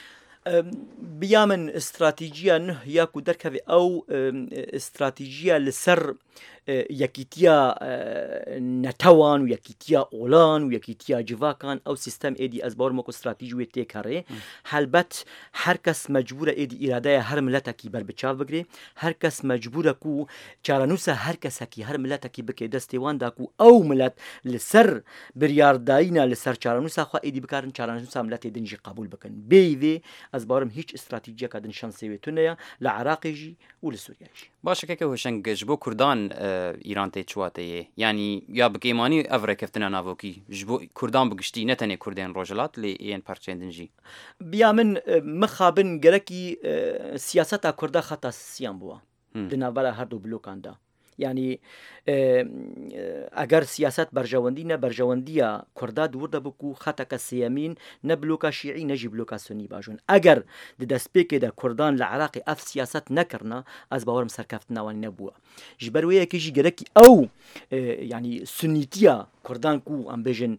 [SPEAKER 14] biya min استراتیجیا نه ya ku derkevê ew استراتیجیا li ser yekîtiya netewan û yekîtiya olan û yekîtiya civakan ew sîstem êdî ez bawer me ku stratejî wê tê kerê helbet her kes mecbûr e êdî îradeya her miletekî berbiçav bigirê her kes mecbûr e ku çarenûsa her kesekî her miletekî bike destê wan da ku ew milet li ser biryardayîna li ser çarenûsa xwe êdî bikarin çarenûsa miletê din jî qebûl bikin bêyî vê ez bawerim hîç stratejiyeka din şansê wê tune ye li Iraqê jî û li Sûriyeyê jî.
[SPEAKER 1] Baş keke hoşeng ji bo Kurdan Îran tê çiwateyê yanî ya bi kêmanî ev rêkeftina navokî ji bo Kurdan bi giştî ne tenê Kurdên Rojhilat lê yên parçeyên din jî.
[SPEAKER 14] Biya min mixabin gerekî siyaseta Kurda xeta siyan bûye di navbera her du blokan da. Yani eger siyaset berjewendî ne berjewendiya Kurda dûr de ku xeteke sêyemîn ne bloka Şîî ne jî bloka Sunî bajûn. Eger di destpêkê de Kurdan li Iraqê ev siyaset nekirina ez bawerim serkeftina wan nebûye. Ji ber wê yekê jî gerekî ew yani Sunnîtiya Kurdan ku em bêjin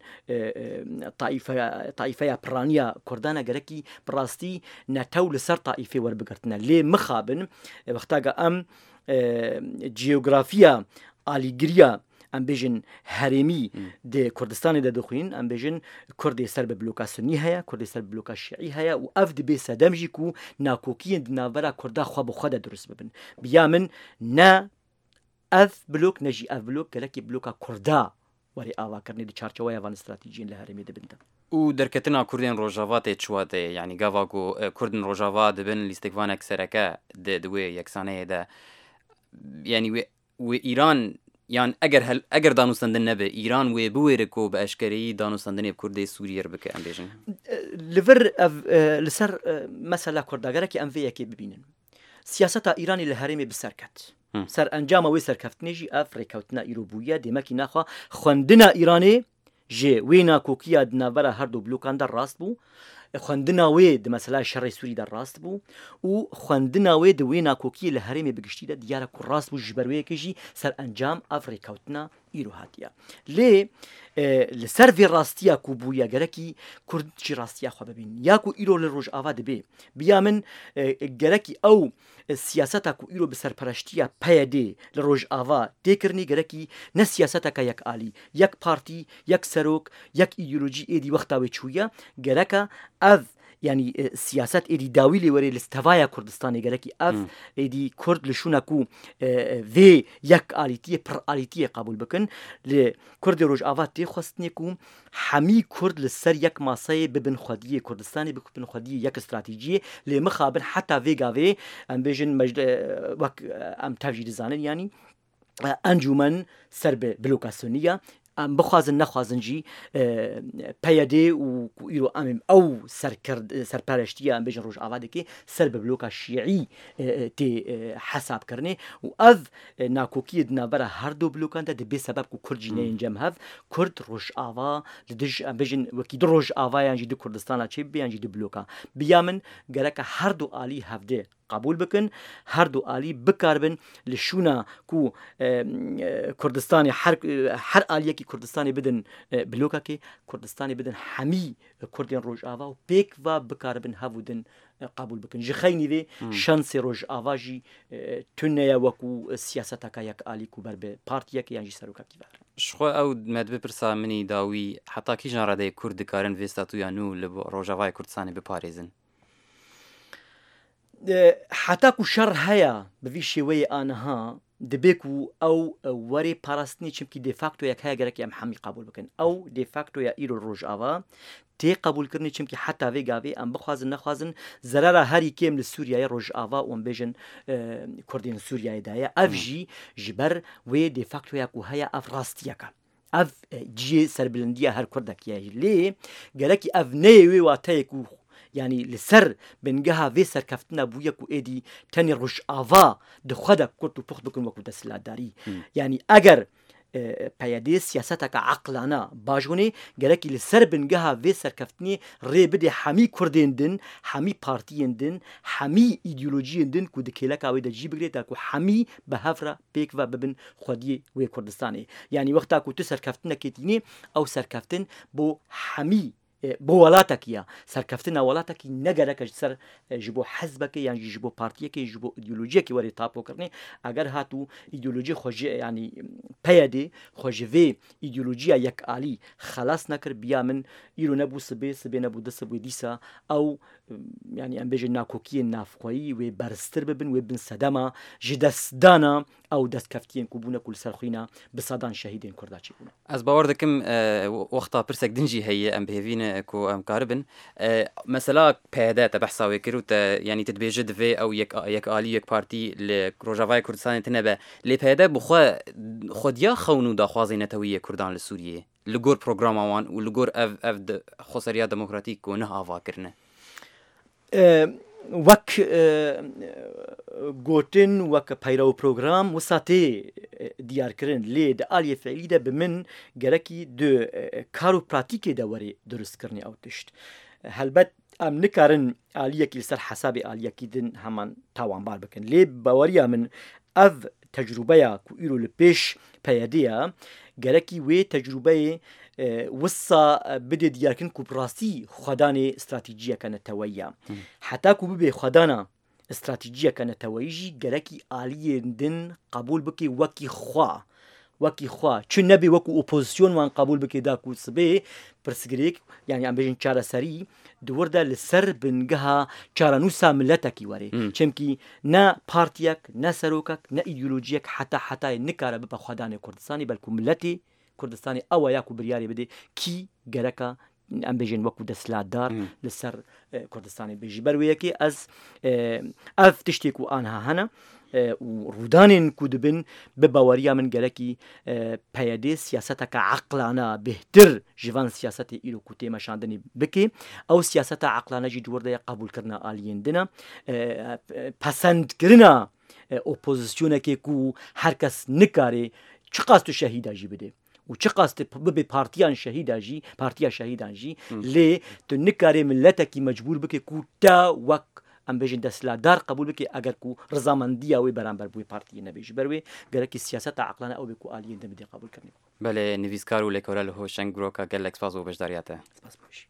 [SPEAKER 14] taîfeya piraniya Kurdan e gerekî bi rastî netew li ser taîfê werbigirtine lê mixabin wexta em جیوگرافیا آلیگریا ام بجن هرمی ده کردستان ده دخوین ام بجن کردی سر به بلوکا سنی هیا کردی سر به بلوکا شیعی هیا و افد به صدم جی کو ناکوکین دناورا کردا خواب خود درست ببن بیا من نه اف بلوک نجی اف بلوک کلکی بلوکا کردا وری آوا کرنی دی چارچوبای وان استراتژیین له هرمی ده بنده
[SPEAKER 1] û derketina Kurdên Rojava tê çiwatê yanî gava ku Kurdên Rojava dibin lîstekvanek sereke di di wê yeksaneyê de yani wê wê Îran yan eger eger danûstandin nebe Îran wê biwêre ku bi eşkereyî danûstandinê Kurdê Sûriyê bike em bêjin.
[SPEAKER 14] Li vir ev li ser mesela kurdagerekî em vê yekê bibînin. Siyaseta Îranê li herêmê bi ser ket. Ser encama wê serkeftinê jî ev rêkewtina îro bûye demekî naxwe xwendina Îranê ji wê nakokiya di navbera her du blokan de rast bû. Xwendina wê di mesela şerê Sûrî de rast bû û xwendina wê di wê nakokiyê li herêmê bi giştî de diyar ku rast bû ji ber wê yekê jî ser encam ev rêkewtina ئیرۆ هاتیە لێ لەسەر vê ڕاستیە کو بووە گەرەکی کوردچی ڕاستیا خوا ببین یاکو ئیرۆ لە ڕۆژئاوا دەبێ بیا من گەرەکی ئەو سیاسەتا کو ئیرۆ بەسەرپەرشتیە پەیە دێ لە ڕۆژئاوا تێکردنی گەرەکی نە سیاسەتەکە یەک ئالی یەک پارتی یەک سەرۆک یەک ئیدیۆلۆژی ئێدی وەختاوێ چوویە گەرەکە ئەv يعني سياسات إيدي داوي لي وري الاستوايا كردستاني جركي أف إيدي كرد لشونكو في يك آليتية بر آليتية قبول بكن لكرد روج آفات تي خواستنيكو حمي كرد للسر يك ماساي ببن خدية كردستاني ببن خدية يك استراتيجية لمخابن حتى فيغا في أم بيجن مجد وك أم تفجير زانن يعني أنجومن سرب بلوكاسيونية ام بخوازن نخوازن جی پیاده و ایرو ام او سرکرد سرپرشتی ام بجن روج آواده که سر به بلوک شیعی تی حساب کرنه و از ناکوکی دنابره هر دو بلوکان ده به سبب کو کرد جنه انجام هف کرد روج آوا لدج ام بجن وکی دو روج آوا یعنی دو کردستان چه بی یعنی دو بلوکا بیامن گرک هر دو عالی هفته قبول بکن هر دو عالی بکاربن لشونا کو کردستانی هر هر عالیه کی کردستانی بدن بلوکا کی کردستانی بدن حمی کردین روج آوا و پیک و بکاربن هفودن قبول بکن جخینی وی شانس روج آوا جی تنیا وکو سیاست کا یک عالی کو بر به پارتیا کی یعنی سروکا کی بر
[SPEAKER 1] شخوا او مدبه پرسا منی داوی حتی کی جان راده کرد کارن وستاتو یا نو لب روج آوا کردستانی بپارێزن
[SPEAKER 14] حتى كو شر هيا بفي شوية أنها دبيكو أو وري باراستني چمكي دي فاكتو يك هيا جرك يا محمي قبول بكن أو دي فاكتو يا إيرو الروج آوا تي قبول كرني چمكي حتى في قافي أم بخوازن نخوازن زرارة هاري كيم لسوريا يا روج آوا وم بيجن كردين سوريا دايا أفجي جبر وي دي فاكتو يكو هيا أف راستيكا أف جي سربلندية هر كردك يا ليه جرك أف نيوي واتايكو يعني لسر بنجها في سر كفتنا بويا كو إيدي تاني روش آفا دخدا كرتو بخت بكن وكو دسلا داري يعني أجر پیاده سیاستك عقلانه باجوني جركي لسر بنجها في سر كفتني ري بدي حمي كردين دن حمي بارتيين دن حمي ايديولوجيين دن كو دكيلك او دجي بغريتا كو حمي بهفرا بيك و ببن خودي و كردستاني يعني وقتا كو تسر كفتنا كيتيني او سر كفتن بو حمي بو ولاتك يا سركفتنا ولاتك نجرك سر جبو حزبك يعني جبو بارتيك جبو ايديولوجيك وري تابو كرني اگر هاتو ايديولوجي خوج يعني بيادي خوج في ايديولوجيا يك علي خلاص نكر بيا من يرو نبو سبي سبي نبو دسبو ديسا او يعني ام بيجي ناكوكي نافقوي و برستر ببن و بن صدما جدس دانا او دس كفتين كوبونا كل سرخينا بصدان شهيدين كرداتشي بونا
[SPEAKER 1] از باور دكم وقتا برسك دنجي هي ام بهيفين كو ام كاربن مثلا بهدا تبحثاوي كروت يعني تتبيجد في او يك يك الي يك بارتي لروجافاي كردستان تنبا لي بهدا بخو خوديا خونو دا خوازينتويه كردان لسوريا لغور بروجرام وان ولغور اف اف خسريا ديمقراطيك كو نه افا كرنه
[SPEAKER 14] وەک گوتن وەک پەیرەو پرۆگرام وساتێ دیارکردن لێ دە ئالیە فعلیدە بمن گەرەکی دو کار و پراتیکێ دەوەرێ دروستکردنی ئەو تشت هەلبەت ئەم نکارن ئالیەکی لەسەر حەسابی ئالیەکی دن هەمان تاوانبار بکەن لێ باوەریە من ئەv تەجروبەیە کو ئیرۆ لە پێش پەیەدەیە گەرەکی وێ تەجروبەیە وسا بدي دياركن كوبراسي خداني استراتيجية كانت تويا حتى كوب بي خدانا استراتيجية كانت تويجي جركي آلية دن قبول بكي وكي خوا وكي خوا چون نبي وكو اوبوزيسيون وان قبول بكي دا كو سبي برسگريك يعني ام بيجن چارة سري دوردا لسر بنگها چارة نوسا ملتكي وري چمكي نا پارتيك نا سروكك نا ايديولوجيك حتى حتى نكاره ببا خداني كردستاني بلكو ملتي كردستاني أو ياكو برياري بدي كي جركا أم بيجن وكو دسلادار لسر كردستاني بيجي برويكي أز أف تشتيكو آنها هنا ورودانين كودبن بباوريا من جركي بيادي سياستك عقلنا بهتر جوان سياستي إلو كوتي مشاندني بكي أو سياستا عقلنا جي جوردا قبول كرنا آليين دنا پسند كرنا اوپوزيسيونه كي كو هركس نكاري چقاستو شهيدا جي بده و چه قاست به پارتیان شهید جی پارتیا شهیدان جی لی تو نکاره ملت کی مجبور بکه کو تا وک ئەم بێژین دەسلادار قبول بکە ئەگەر و ڕزامەندیەوەی بەرامبەر بووی پارتی نەبێژ بەروێ گەرەکی سیاست عقلانە ئەو بێک و ئالیە دەمەدی قبولکردنی
[SPEAKER 1] بەڵێ نویسکار و لێکۆرە لە هۆشنگ برۆکە گەلێک سپاس بۆ بەشداریاتە.
[SPEAKER 14] سپاس بۆشی.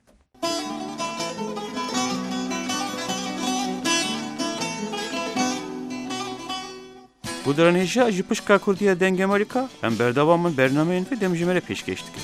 [SPEAKER 3] Bu dernêşa ji pişka Kurdiya deng Amerîka em berdewamên bernameyên vê demjimêre pêşkêş dikin.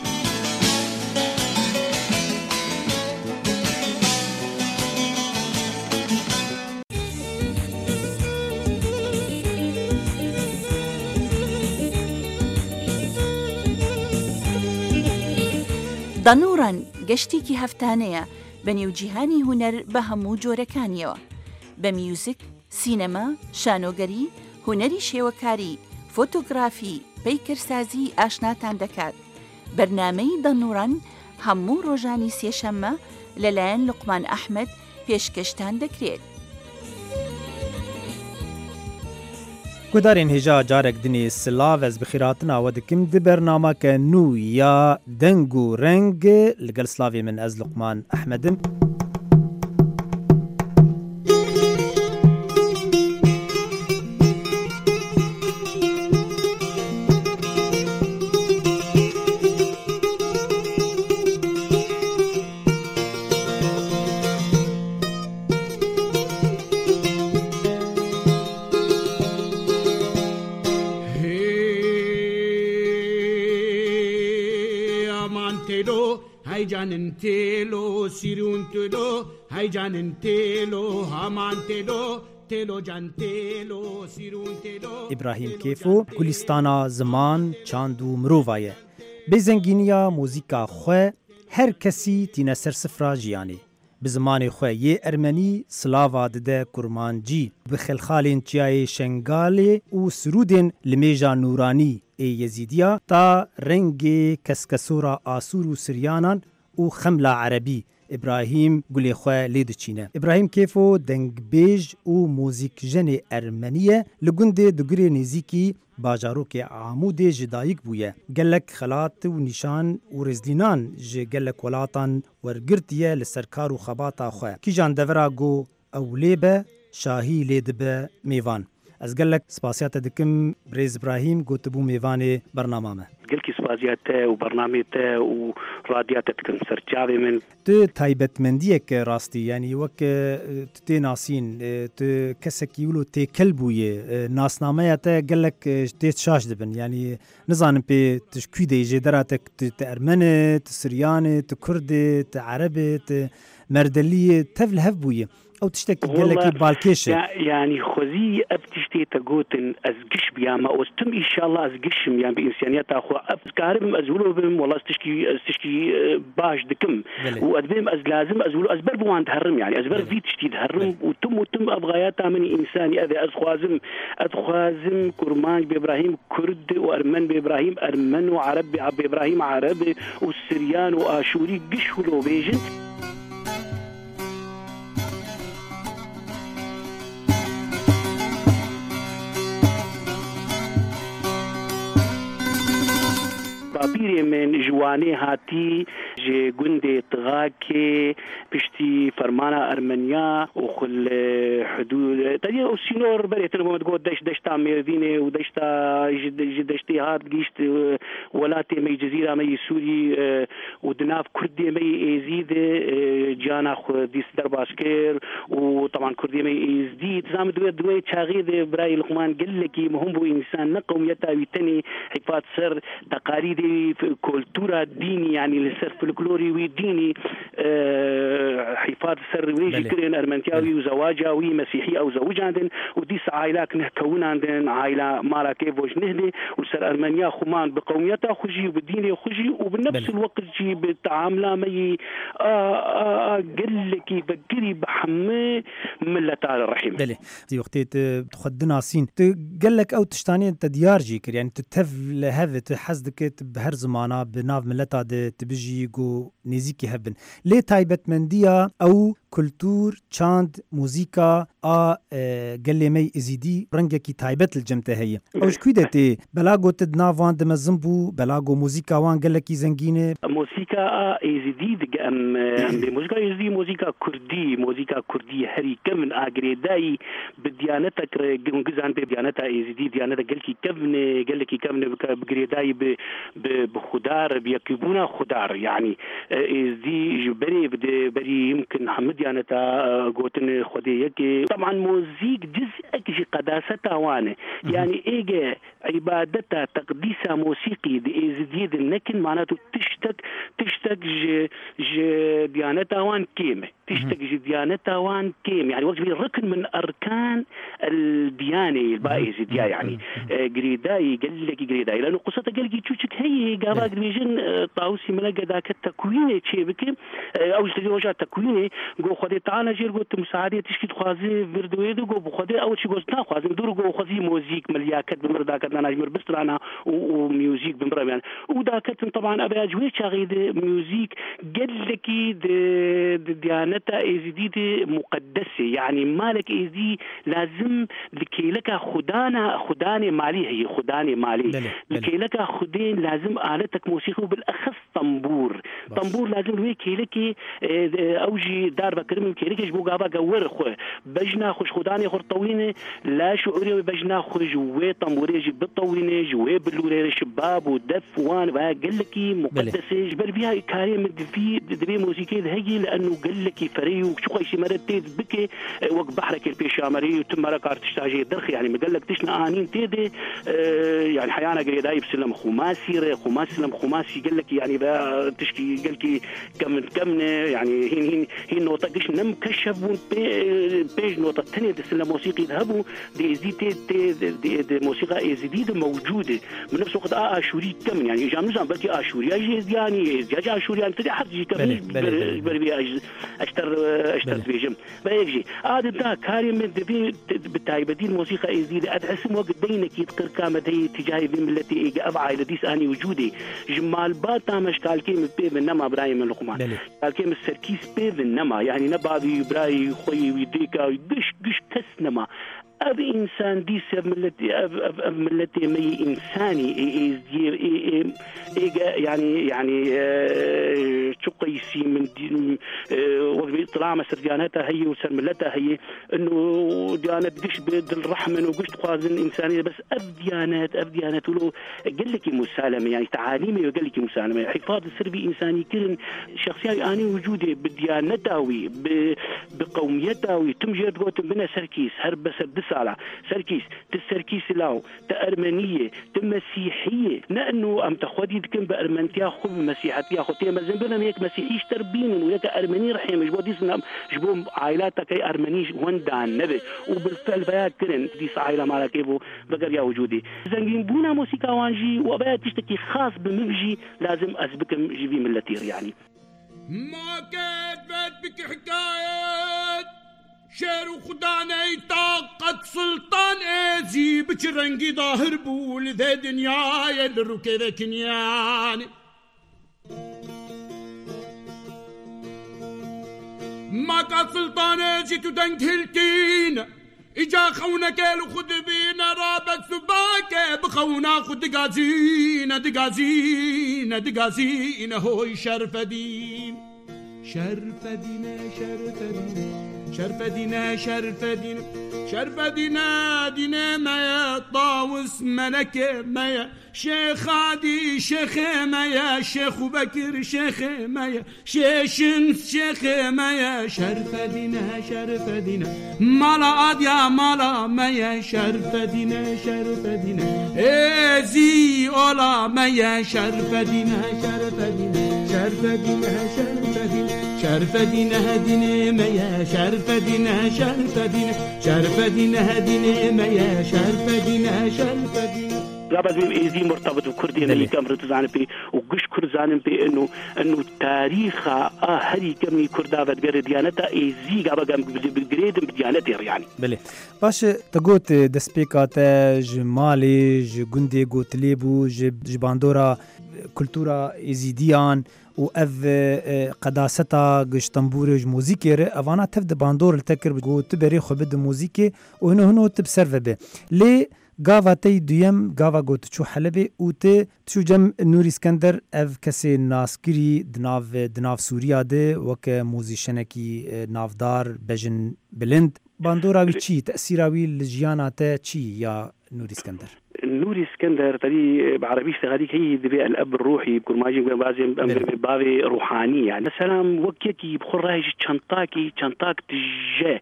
[SPEAKER 15] دەنوڕەن گەشتێکی هەفتانەیە بە نێوجیهانی هونەر بە هەموو جۆرەکانیەوە بە میوزیک، سینەما، شانۆگەری، هونەری شێوەکاری، فۆتۆگرافی، پەیکەرسازی ئاشناتان دەکات. بەرنامەی دەنوڕەن هەموو ڕۆژانی سێشەممە لەلایەن لوقمان ئەحمەد پێشکەشتان دەکرێت.
[SPEAKER 16] گودارên hêja carek dinê silav ez bi xîratina we dikim di bernameke nû ya deng û reng li gel slavê min ez Luqman Ehmedim.
[SPEAKER 17] Haycanın telo sirun telo haycanın telo haman telo telo can telo sirun telo
[SPEAKER 16] İbrahim Kêfo Gulistana ziman çand û mirovaye bê zengîniya mûzîka xwe her kesî tîne ser sifra jiyanê bi zimanê xwe yê ermenî silava dide kurmancî bi xelxalên çiyayê şengalê û sirûdên li mêja nûranî ê Yezîdiya ta rengê keskesora Asûr û Siryanan û xemla Erebî İbrahim gulê xwe lê diçîne. İbrahim Kêfo dengbêj û mûzîkjenê Ermeniye li gundê digurê nêzîkî bajarokê Amûdê ji dayîk bûye. Gelek xelat û nîşan û rêzlînan ji gelek welatan wergirtiye li ser kar û xebata xwe. Kîjan devera got ew lê be şahî lê dibe mêvan. Ez gelek spasiyate dikim Brêz İbrahim gotibû mêvanê bernama me.
[SPEAKER 18] gelkî spaziyate û bernamê te û radya te dikim ser çavê min.
[SPEAKER 16] Tu taybetmendiyek rastî yanî wek tu tê nasîn tu kesekî wilo têkel bûye nasnameya te gelek tê şaş dibin yanî nizanim pê tu ji kû de jê dera te tu Ermenê, tu Siryanê, tu Kurdê, tu Erebê, tu Merdeliyê tev li hev bûye. ئەو تشتێکی گەلێکی باڵکێشە
[SPEAKER 18] ینی خۆزی ئەف تشتێتە گوتن ئەس گشت بیامە ئۆستم ئیشاڵڵا ئەس گشتم یان بە ئینسانیەتا خۆ ئەفکارم ئەزولۆ بم وەڵاس تشکی تشکی باش دکم و ئەدبێم ئەس لازم ئەزولۆ ئەزبەر بوان هەرم یانی ئەزبەر ڤی تشتی هەرم و تم و تم ئەبغایەتا منی ئینسانی ئەvê ئەس خوازم ئەس خوازم کورمانج بێبراهیم کورد و ئەرمەن بێبراهیم ئەرمەن و عەرەب بێبراهیم عەرەب و سریان و ئاشوری گشت ولۆ بێژن باپیرێ من جوانێ هاتی ji gundê Tigakê piştî fermana Ermeniya û xil hudûd tadiye û sînor berêtin got got deş deşta Mêrdînê û deşta ji deştê hat gîşt welatê me cezîra me Sûrî û di nav Kurdiyê me êzî de ciyana xwe dîst derbas kir û teman Kurdiyê me êzdî zam duê duê çaxî de birayê Luqman gelekî muhim bû însan ne qewmiyeta wî tenê hifat ser teqalîdê kultura dînî yanî li ser folklorî wî dînî حفاظ سر ويجي كرين أرمنتياوي وزواجاوي مسيحي أو زوج عندن وديس عائلات نهكون عندن عائلة مالا كيفوش نهدي وسر أرمنيا خمان بقوميتها خجي وبديني خجي وبنفس بلي. الوقت جي بالتعاملة مي قلكي بقري بحمي ملة الرحيم
[SPEAKER 16] بلي دي وقتي تخدنا سين تقلك أو تشتاني أنت ديار جيكر يعني تتف لهذا تحزدك بهر زمانة بناف ملتا تبجي جو نزيكي هبن ليه تايبت منديا أو كولتور چاند موزيكا آ قال مي إزيدي رنجة كي تايبت الجمتة هي أوش كويدتي بلاغو تدنافان دمزنبو بلاغو موسيقى وان قال لك زنجينة
[SPEAKER 18] موسيقى إزيدي أم موسيقى إزيدي موسيقى كردي موسيقى كردي هري كم أجريداي بديانتك جنجزان بديانتها إزيدي ديانتها قال لك كم قال لك كم بجريداي بخضار بيكبونا خضار يعني إزدي بري بري يمكن حمد ديانتها قوتن خديك طبعا موسيق جزء كشي قداستها وانه يعني إيجا عبادتها تقديسها موسيقي دي إزديد لكن معناته تشتك تشتك ج ج ديانتها وان كيمة تشتك ج ديانتها وان كيمة يعني وقت ركن من أركان الديانة الباقي زديا يعني قريداي قال لك قريداي لأنه قصته قال لك تشوشك هي قابا قريجن طاوسي ملقى ذاك التكوين شيء بكم أو تجي وجه تكوينه جو خدي تعالى جير قلت مساعدة تشكي تخازي فيردويدو جو بخدي أول شيء قلت ناخذ ندور جو خازي موزيك ملياكت بمر ذاك أنا جمر بس أنا وميوزيك بمر يعني وذاك طبعا أبي أجوي شغيد ميوزيك قال لك ديانتها إزديدة مقدسة يعني مالك إزدي لازم لكي لك خدانا خدانة مالي هي خدانة مالي لكي لك خدين لازم آلتك موسيقى وبالأخص طنبور طنبور لازم هو كي لك أوجي دار بكرم كي لك جبو قابا قور خو بجنا خوش خدانة خور طوينة لا شعوري بجنا خو جوي طنبوري جي بالطوينة جوي باللوري شباب ودف وان بقى قال لك مقدسة جبر بيها كاري من دفي دبي موسيقى هي لأنه قال لك فريو شو خوي شي مرتين بكي وقت بحرك البيشامري وتمرك ارتشتاجي درخ يعني مقال لك تشنا آنين تيدي آه يعني حيانا قريداي بسلم خماسي خماسي سلم خماسي قال لك يعني بقى تشكي قال لك كم كم يعني هين هين هين نوطة قش نم كشفون بيج نوطة تانية تسلم موسيقى يذهبوا دي زيتي دي, دي موسيقى جديدة موجودة من نفس الوقت آه آشوري كم يعني جامزان بلكي آشوري أجي يعني جاج آشوري يعني تدي حد جي كم بربي أشتر أشتر بيجم بيجي هذا ده كاري من دبي بالتايبدي الموسيقى جديدة أتحسم وقت بينك يذكر كامت هي اتجاهي بملتي إيجا أبعى لديس أني وجودي جمال باتا مش كالكيم بيب النما برايم اللقمان كالكيم السركيس بيب النما يعني نبادي براي خوي ويديكا ويدش قش كس نما أب إنسان دي سب ملتي أب أب أب ملتي مي إنساني إيه إيه إيه يعني يعني شو قيسي من دين وقت طلع مسر ديانتها هي وسر ملتها هي إنه ديانات قش بيد الرحمن وقش تقازن إنسانية بس أب ديانات أب ديانات ولو قال لك مسالمة يعني تعاليمي وقال لك مسالمة حفاظ السربي إنساني كرن شخصية أنا وجودي بديانتاوي بقوميتاوي تمجد قوت بنا سركيس هرب سردس على سركيس تسركيس لاو تأرمنية تمسيحية لأنه أم تخودي دكم بأرمنتيا خو مسيحتيا خو تيما زنبنا ميك مسيحيش تربين وياك أرمني رحيم جبوا ديس نام جبوا عائلاتك أي أرمنيش وندان نبي وبالفعل بيا كرن ديس عائلة مالا كيبو بقر يا وجودي زنجين بونا موسيقى وانجي وبيا تشتكي خاص بمفجي لازم أسبكم جيبي ملتير يعني
[SPEAKER 17] ما كتبت بك حكايات شعر خداني طاقة سلطان ايزي بچرنگي ظاهر بول ذا دنيا يدرك ذا كنيان ما كان سلطان ايزي تدنك هلتين اجا خونك الخد بينا رابط سباك بخونا خد دقازين دقازين دقازين هوي شرف دين شرف دين شرف دين شرف دينا شرف دينا شرف دينا دينا ما طاوس ملك ما شيخ عادي شيخ ما شيخ بكر شيخ ما شيشنس شيخ ما شرف دينا شرف دينا مالا أديا مالا ما شرف دينا شرف دينا إزي أولا ما شرف دينا شرف دينا شرف دينا شرف دينا شرف دينا دينا ما شرف دينا شرف دينا شرف دينا دينا ما شرف دينا شرف دينا
[SPEAKER 18] لابد من إيزي مرتبط بكردي اللي كم رتزان بي وقش كردزان بي إنه إنه تاريخ آه هري كم كردا بدقر ديانته إيزي قابا قام بجريد بديانته يعني.
[SPEAKER 16] بله باش تقول دسبيكات جمالي جندي قتليبو جباندورا کلتورا ازیدیان و اف قداستا گشتنبورج موزیکی ر اوانا تف د باندور التکر بگو تبری خوب د موزیکی و هنو هنو تبسرو به لی گاوا تی دویم گاوا گوت چو حلبه او تی چو جم نوری اسکندر اف کسی ناسکری دناو دناو سوریا ده وک موزیشنکی نافدار بجن بلند باندوراوی چی تأثیراوی لجیانا تا چی یا نوری اسكندر؟
[SPEAKER 18] نوري اسكندر تري بعربي هذيك هي دبي الاب الروحي بكل ما جي بازم بابي روحاني يعني سلام وكيكي بخور رايج شنطاكي شنطاك تجاه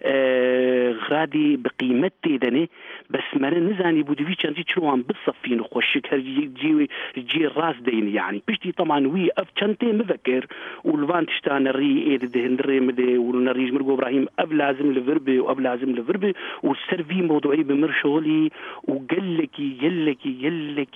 [SPEAKER 18] آه غادي بقيمتي دني بس ما نزاني بودفيتش شنطي شنو عم بتصفين وخشك هرجي جي جي الراس دين يعني بشتي طبعا وي اف شنطي مذكر والفان تشتان الري ايد دهندري مدي ونريج مرقو ابراهيم اب لازم لفربي واب لازم لفربي والسيرفي موضوعي بمر شغلي وقال لك قال لك قال لك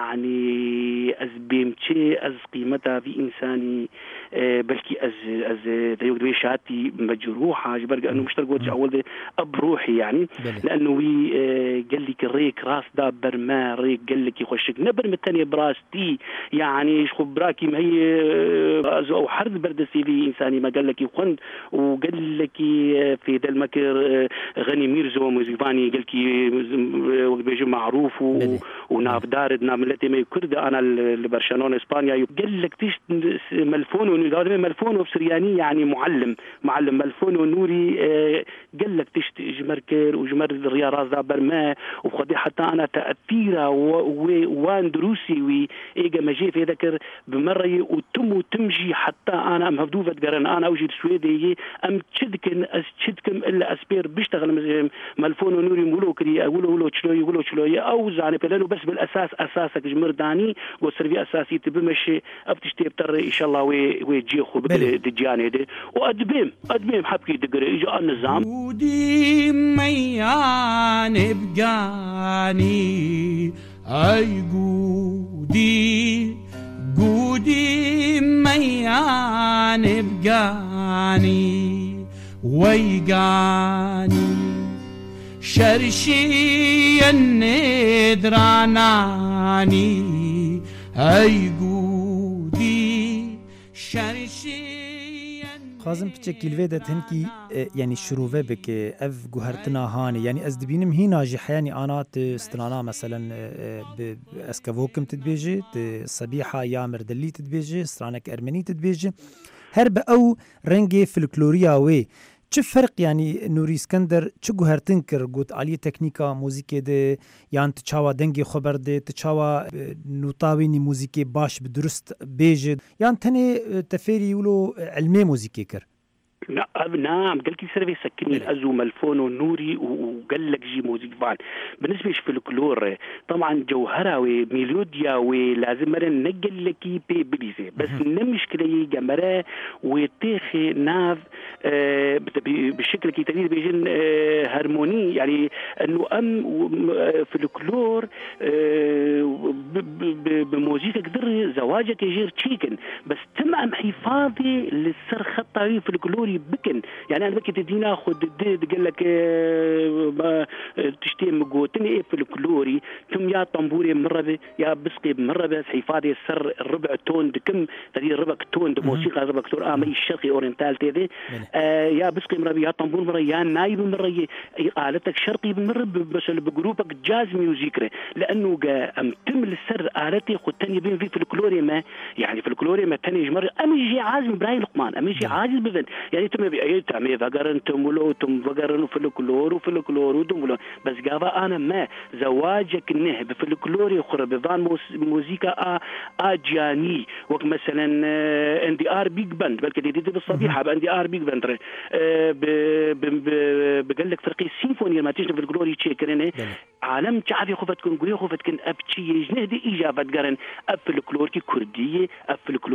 [SPEAKER 18] يعني از بيمتشي از قيمتها في انساني آه بلكي از از دايوك دوي شاتي مجروحه جبر انه مشترك وجه اول اب روحي يعني لانه وي آه قال لك الريك راس دا برما ريك قال لك يخشك نبر من الثانيه براستي يعني خبراكي ما هي آه او حرد بردسي في انساني ما قال لك يخند وقال لك آه في ذا المكر آه غني ميرزو موزيفاني قال لك آه وقت بيجي معروف وناف دارد ناملتي ما كرد انا لبرشلونه اسبانيا قال لك تيش ملفون ونقال ملفون وبسرياني يعني معلم معلم ملفون ونوري آه قال لك تيش جمركر وجمر الرياض راس دابر ما وخدي حتى انا تاثيره وان دروسي وي ايجا ماجي في ذكر بمره وتم تمجي حتى انا مهدوفه قرن انا اوجد سويدي ام تشدكن تشدكم الا اسبير بيشتغل ملفون ونوري مولوكري اقولوا ولو شلو يقولوا شلو او زاني بلانو بس بالاساس اساسك جمرداني وسرفي اساسي تبمشي افتشتي بتر ان شاء الله وي ويجي خو بدجاني دي وادبيم ادبيم حبكي دقري اجى النظام
[SPEAKER 17] ودي ميان بقاني اي قودي قودي ميان بقاني ويقاني شرشي الندراناني اي قودي شرشي
[SPEAKER 16] خازم بچه کلوه ده تنکی یعنی شروعه بک اف گوهرتنا هانی یعنی از دبینم هینا جحیانی آنات استرانا مثلا اسکووکم تدبیجه صبیحه یا مردلی تدبیجه استرانک ارمنی تدبیجه هر به او رنگ فلکلوریا وی چه فرق یعنی نوری اسکندر چه گوهرتن کر گوت عالی تکنیکا موزیک ده یان تچاوا دنگی خبر ده تچاوا نوتاوینی موزیک باش بدرست بیجه یان تنه تفیری ولو علمی موزیک کر
[SPEAKER 18] نعم قال لك سيرفي سكني الازو ملفون ونوري وقال لك جي موزيك فان بالنسبه في الكلور طبعا جوهره وميلوديا ولازم نقل لك بي بليزي بس نمشكله جمره وتيخي ناف آه بشكل كي تريد بيجن آه هارموني يعني انه ام في الكلور آه بموزيك قدر زواجك يجير تشيكن بس تم ام حفاظي للسر خطاوي في الكلوري بكن يعني انا بكي تدينا خد قال لك ما تشتي مقوتني ايه في الكلوري ثم يا طنبوري مربه يا بسقي مربه حفاظي السر الربع تون دكم تدي ربع تون د موسيقى ربع تون امي الشرقي اورينتال تي آه يا بسقي مربه يا طنبور مربه يا نايب مربه آلتك شرقي بمرب بس بجروبك جاز ميوزيك لانه ام تم السر آلتي خدتني بين في الكلوري ما يعني في الكلوري ما تاني جمر امي جي عازم ابراهيم لقمان امي جي عازم بذن يعني تم بأي تعمي فقرن تمولو تم فقرن وفلكلور وفلكلور ودمولو بس قابا أنا ما زواجك نه بفلكلور يخرى بفان موسيقى أجاني وك مثلا ان دي ار بيج باند بل كده دي بالصبيحة بان دي ار بيج باند بقول لك فرقي سيمفوني ما تيجي فلكلور يتشكرني عالم تعرفي خوفتكم قولي خوفتكم أبتشي يجنه دي إجابة قرن أفلكلور كي كردية أفلكلور كي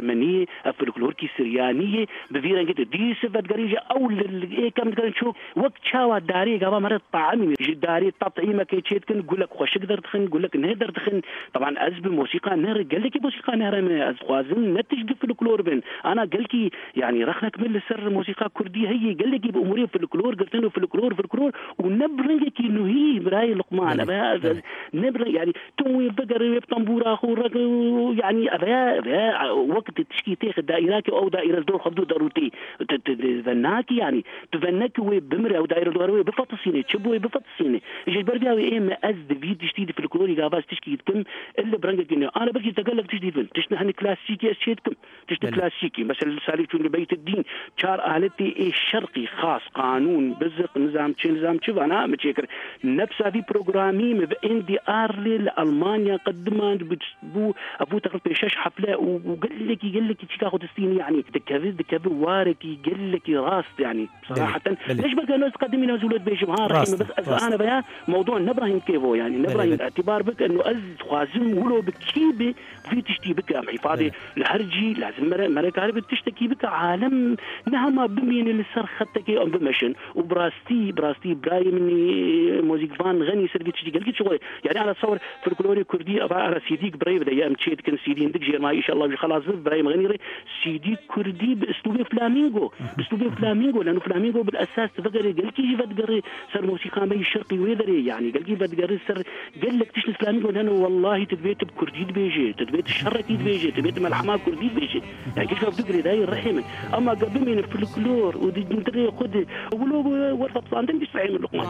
[SPEAKER 18] أرمنية فلكلوركي سريانية بفيران كده دي صفة قريجة أو إيه كم تقدر نشوف وقت شاوى داري قبل مرة طعمي داري تطعيمة كي تشيتكن يقول لك خوش قدر تخن يقول لك نهدر تخن طبعا أزب موسيقى نهر قال لك موسيقى نهر ما أزخوازن نتج فلكلور بن أنا قال لك يعني رخنك من السر موسيقى كردية هي قال لك بأموري فلكلور قلت له فلكلور فلكلور ونبرنك إنه هي براي لقمان أبها نبر يعني توي بقر بطنبورة أخو يعني أبها أبها وقت تشكي تاخذ دائرة أو دائرة دور خدو ضرورتي تفناك يعني تفناك وبمر أو دائرة دور بفطسينه تشبوه بفطسينه يجي برجع إيه ما أزد فيد تشتي في الكلوري قاباس تشكي كم إلا برنجك إنه أنا بجي تقلق تشتي فين تشتي هني كلاسيكي أشيدكم تشتي كلاسيكي مثلا سالفتون بيت الدين شار آلتي إيه شرقي خاص قانون بزق نظام شيء نظام شوف أنا متشكر نفسها في برنامجي من دي آر لألمانيا قدمان بتسبو أبو تقرب بيشش حفلة وقال لك يقول لك تاخذ السين يعني دكابي دكابي وارك يقول لك راس يعني صراحة ليش بقى الناس تقدمين نزولات بيجمعها رحمة بس أنا بيا موضوع نبراهيم كيفو يعني نبراهيم اعتبار بك إنه أز خوازم ولو بكيبة في تشتي بك حفاظي الهرجي لازم مرة مرة عارف تشتكي بك عالم نعم بمين اللي صار خدك أم بمشن وبراستي براستي براي مني موزيك فان غني سرقة تشتي قال لك شغل يعني أنا أتصور في الكلوري كردي أبغى على سيديك براي بدأ يأم تشيد كن سيدي عندك جير ما إن شاء الله خلاص براي مغني سيدي كردي بأسلوب فلامينغو بأسلوب فلامينغو لأنه فلامينغو بالأساس تفكر قال لك يجي فتقري صار موسيقى ما الشرقي ويدري يعني قال لك فتقري صار قال لك تشنس فلامينغو لأنه والله تبيت بكردي بيجي تبيت الشرقي بيجي تبيت ملحمة كردي بيجي يعني كيف فتقري ده الرحمة أما قبل من الفلكلور ودي ندري خد ولو ورطة صاندم بيصحي من اللقمان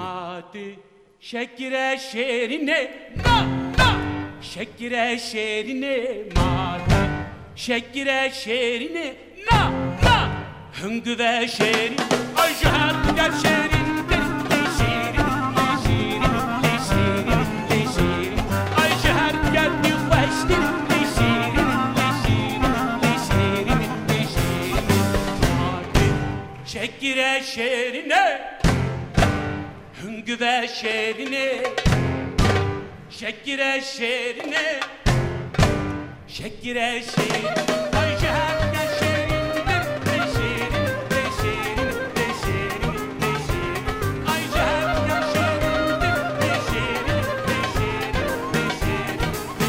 [SPEAKER 17] شكر شيريني نا نا شكر شيريني ماتا شكر شيريني نا نا هنگ و شيرين أجهر در شيرين لشيرين لشيرين لشيرين لشيرين أجهر در نوشتين لشيرين لشيرين لشيرين لشيرين شكر شيريني هنگ و شیرینه شکر شیرینه شکر شیرینه آی شهر شیرینه شیرینه شیرینه شیرینه شیرینه آی شهر شیرینه شیرینه شیرینه شیرینه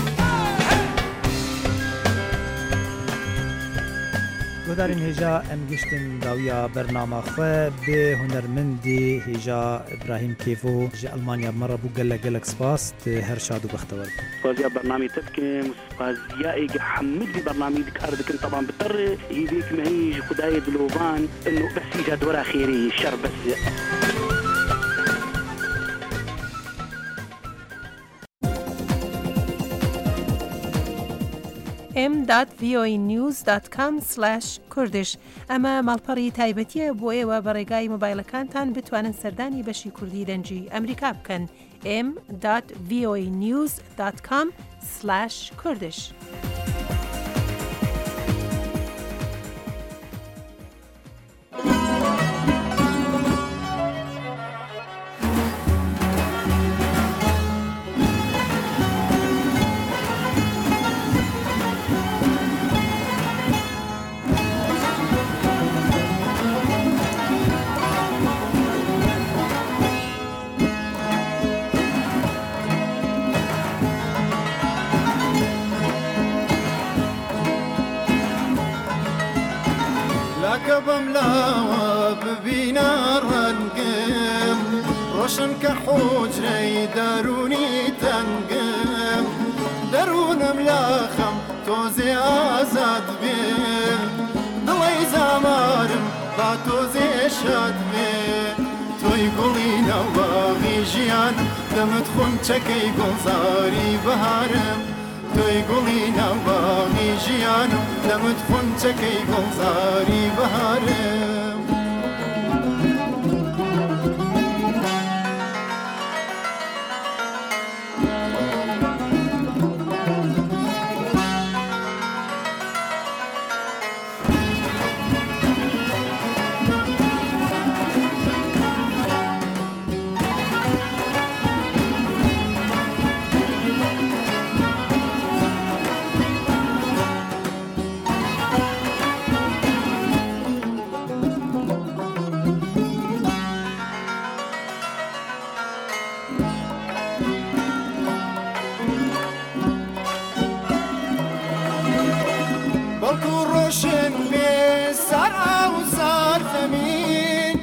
[SPEAKER 16] گودارین هجا ام گشتن داویا برنامه خواه به هنرمندی هجا ابراهیم کیفو جا المانیا مرة بو قلق قلق سپاس هر شاد و بختور
[SPEAKER 18] سپاسیا برنامه تبكي سپاسیا ايك حمد في برنامه ذكر ذكر طبعا بضطر يديك مهيج خدايا دلوبان انه بس يجاد ورا خيري الشر بس
[SPEAKER 19] ام دات وی او ای نیوز دات کام سلاش کوردش اما مالپەڕی تایبەتیە بۆ ئێوە بە ڕێگای مۆبایلەکانتان بتوانن سەردانی بەشی کوردی دەنجی ئەمریکا بکەن ام دات وی او ای نیوز دات کام سلاش کوردش
[SPEAKER 20] بملاوە ببینە ڕەنگم ڕۆشن کە حوجرەی دەرونی تەنگم دەروونم لە خەم تۆزێ ئازاد بێ دڵی زامارم با تۆزێ شاد بێ تۆی گوڵی نەواغی ژیان دەمت خونچەکەی گوڵزاری بەهارم توی گلی نوامی جیانم دمت خونچەکەی گوڵزاری بەهارم چاک و روشن به سر و سرزمین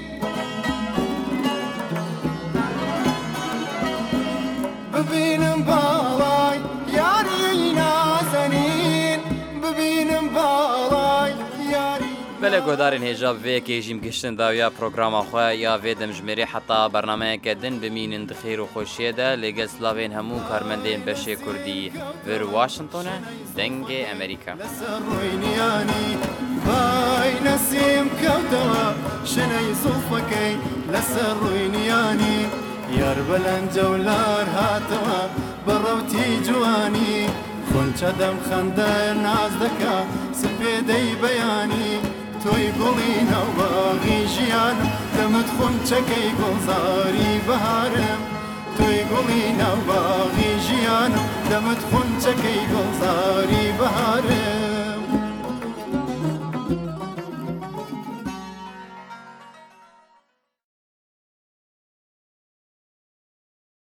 [SPEAKER 20] ببینم بالای یاری نازنین ببینم بالای یاری
[SPEAKER 1] بله گودارین هجاب وی کیجیم گشتن داویا پروگرام خواه یا وی دمجمری حتی برنامه کدن بمینن دخیر و خوشیه ده لگل سلاوین همون کارمندین بشه کردی ور واشنطن دنگ امریکا
[SPEAKER 20] لسر روینیانی بای نسیم کودوا شنی صوفکی لسر روینیانی یار بلند جولار هاتوا بروتی جوانی خونچه دم خنده نازدکا سپیدی بیانی توی گلی نواغی جیان دمت خونچه کی گلزاری بهارم توی گلی نواغی جیان دمت خونچه کی گلزاری بهارم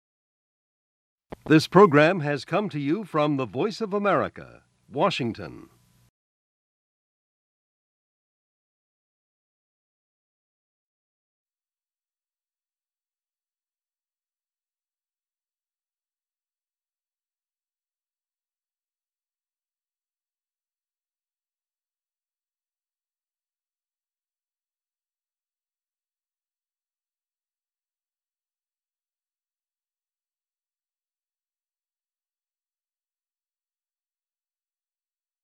[SPEAKER 21] This program has come to you from the Voice of America, Washington.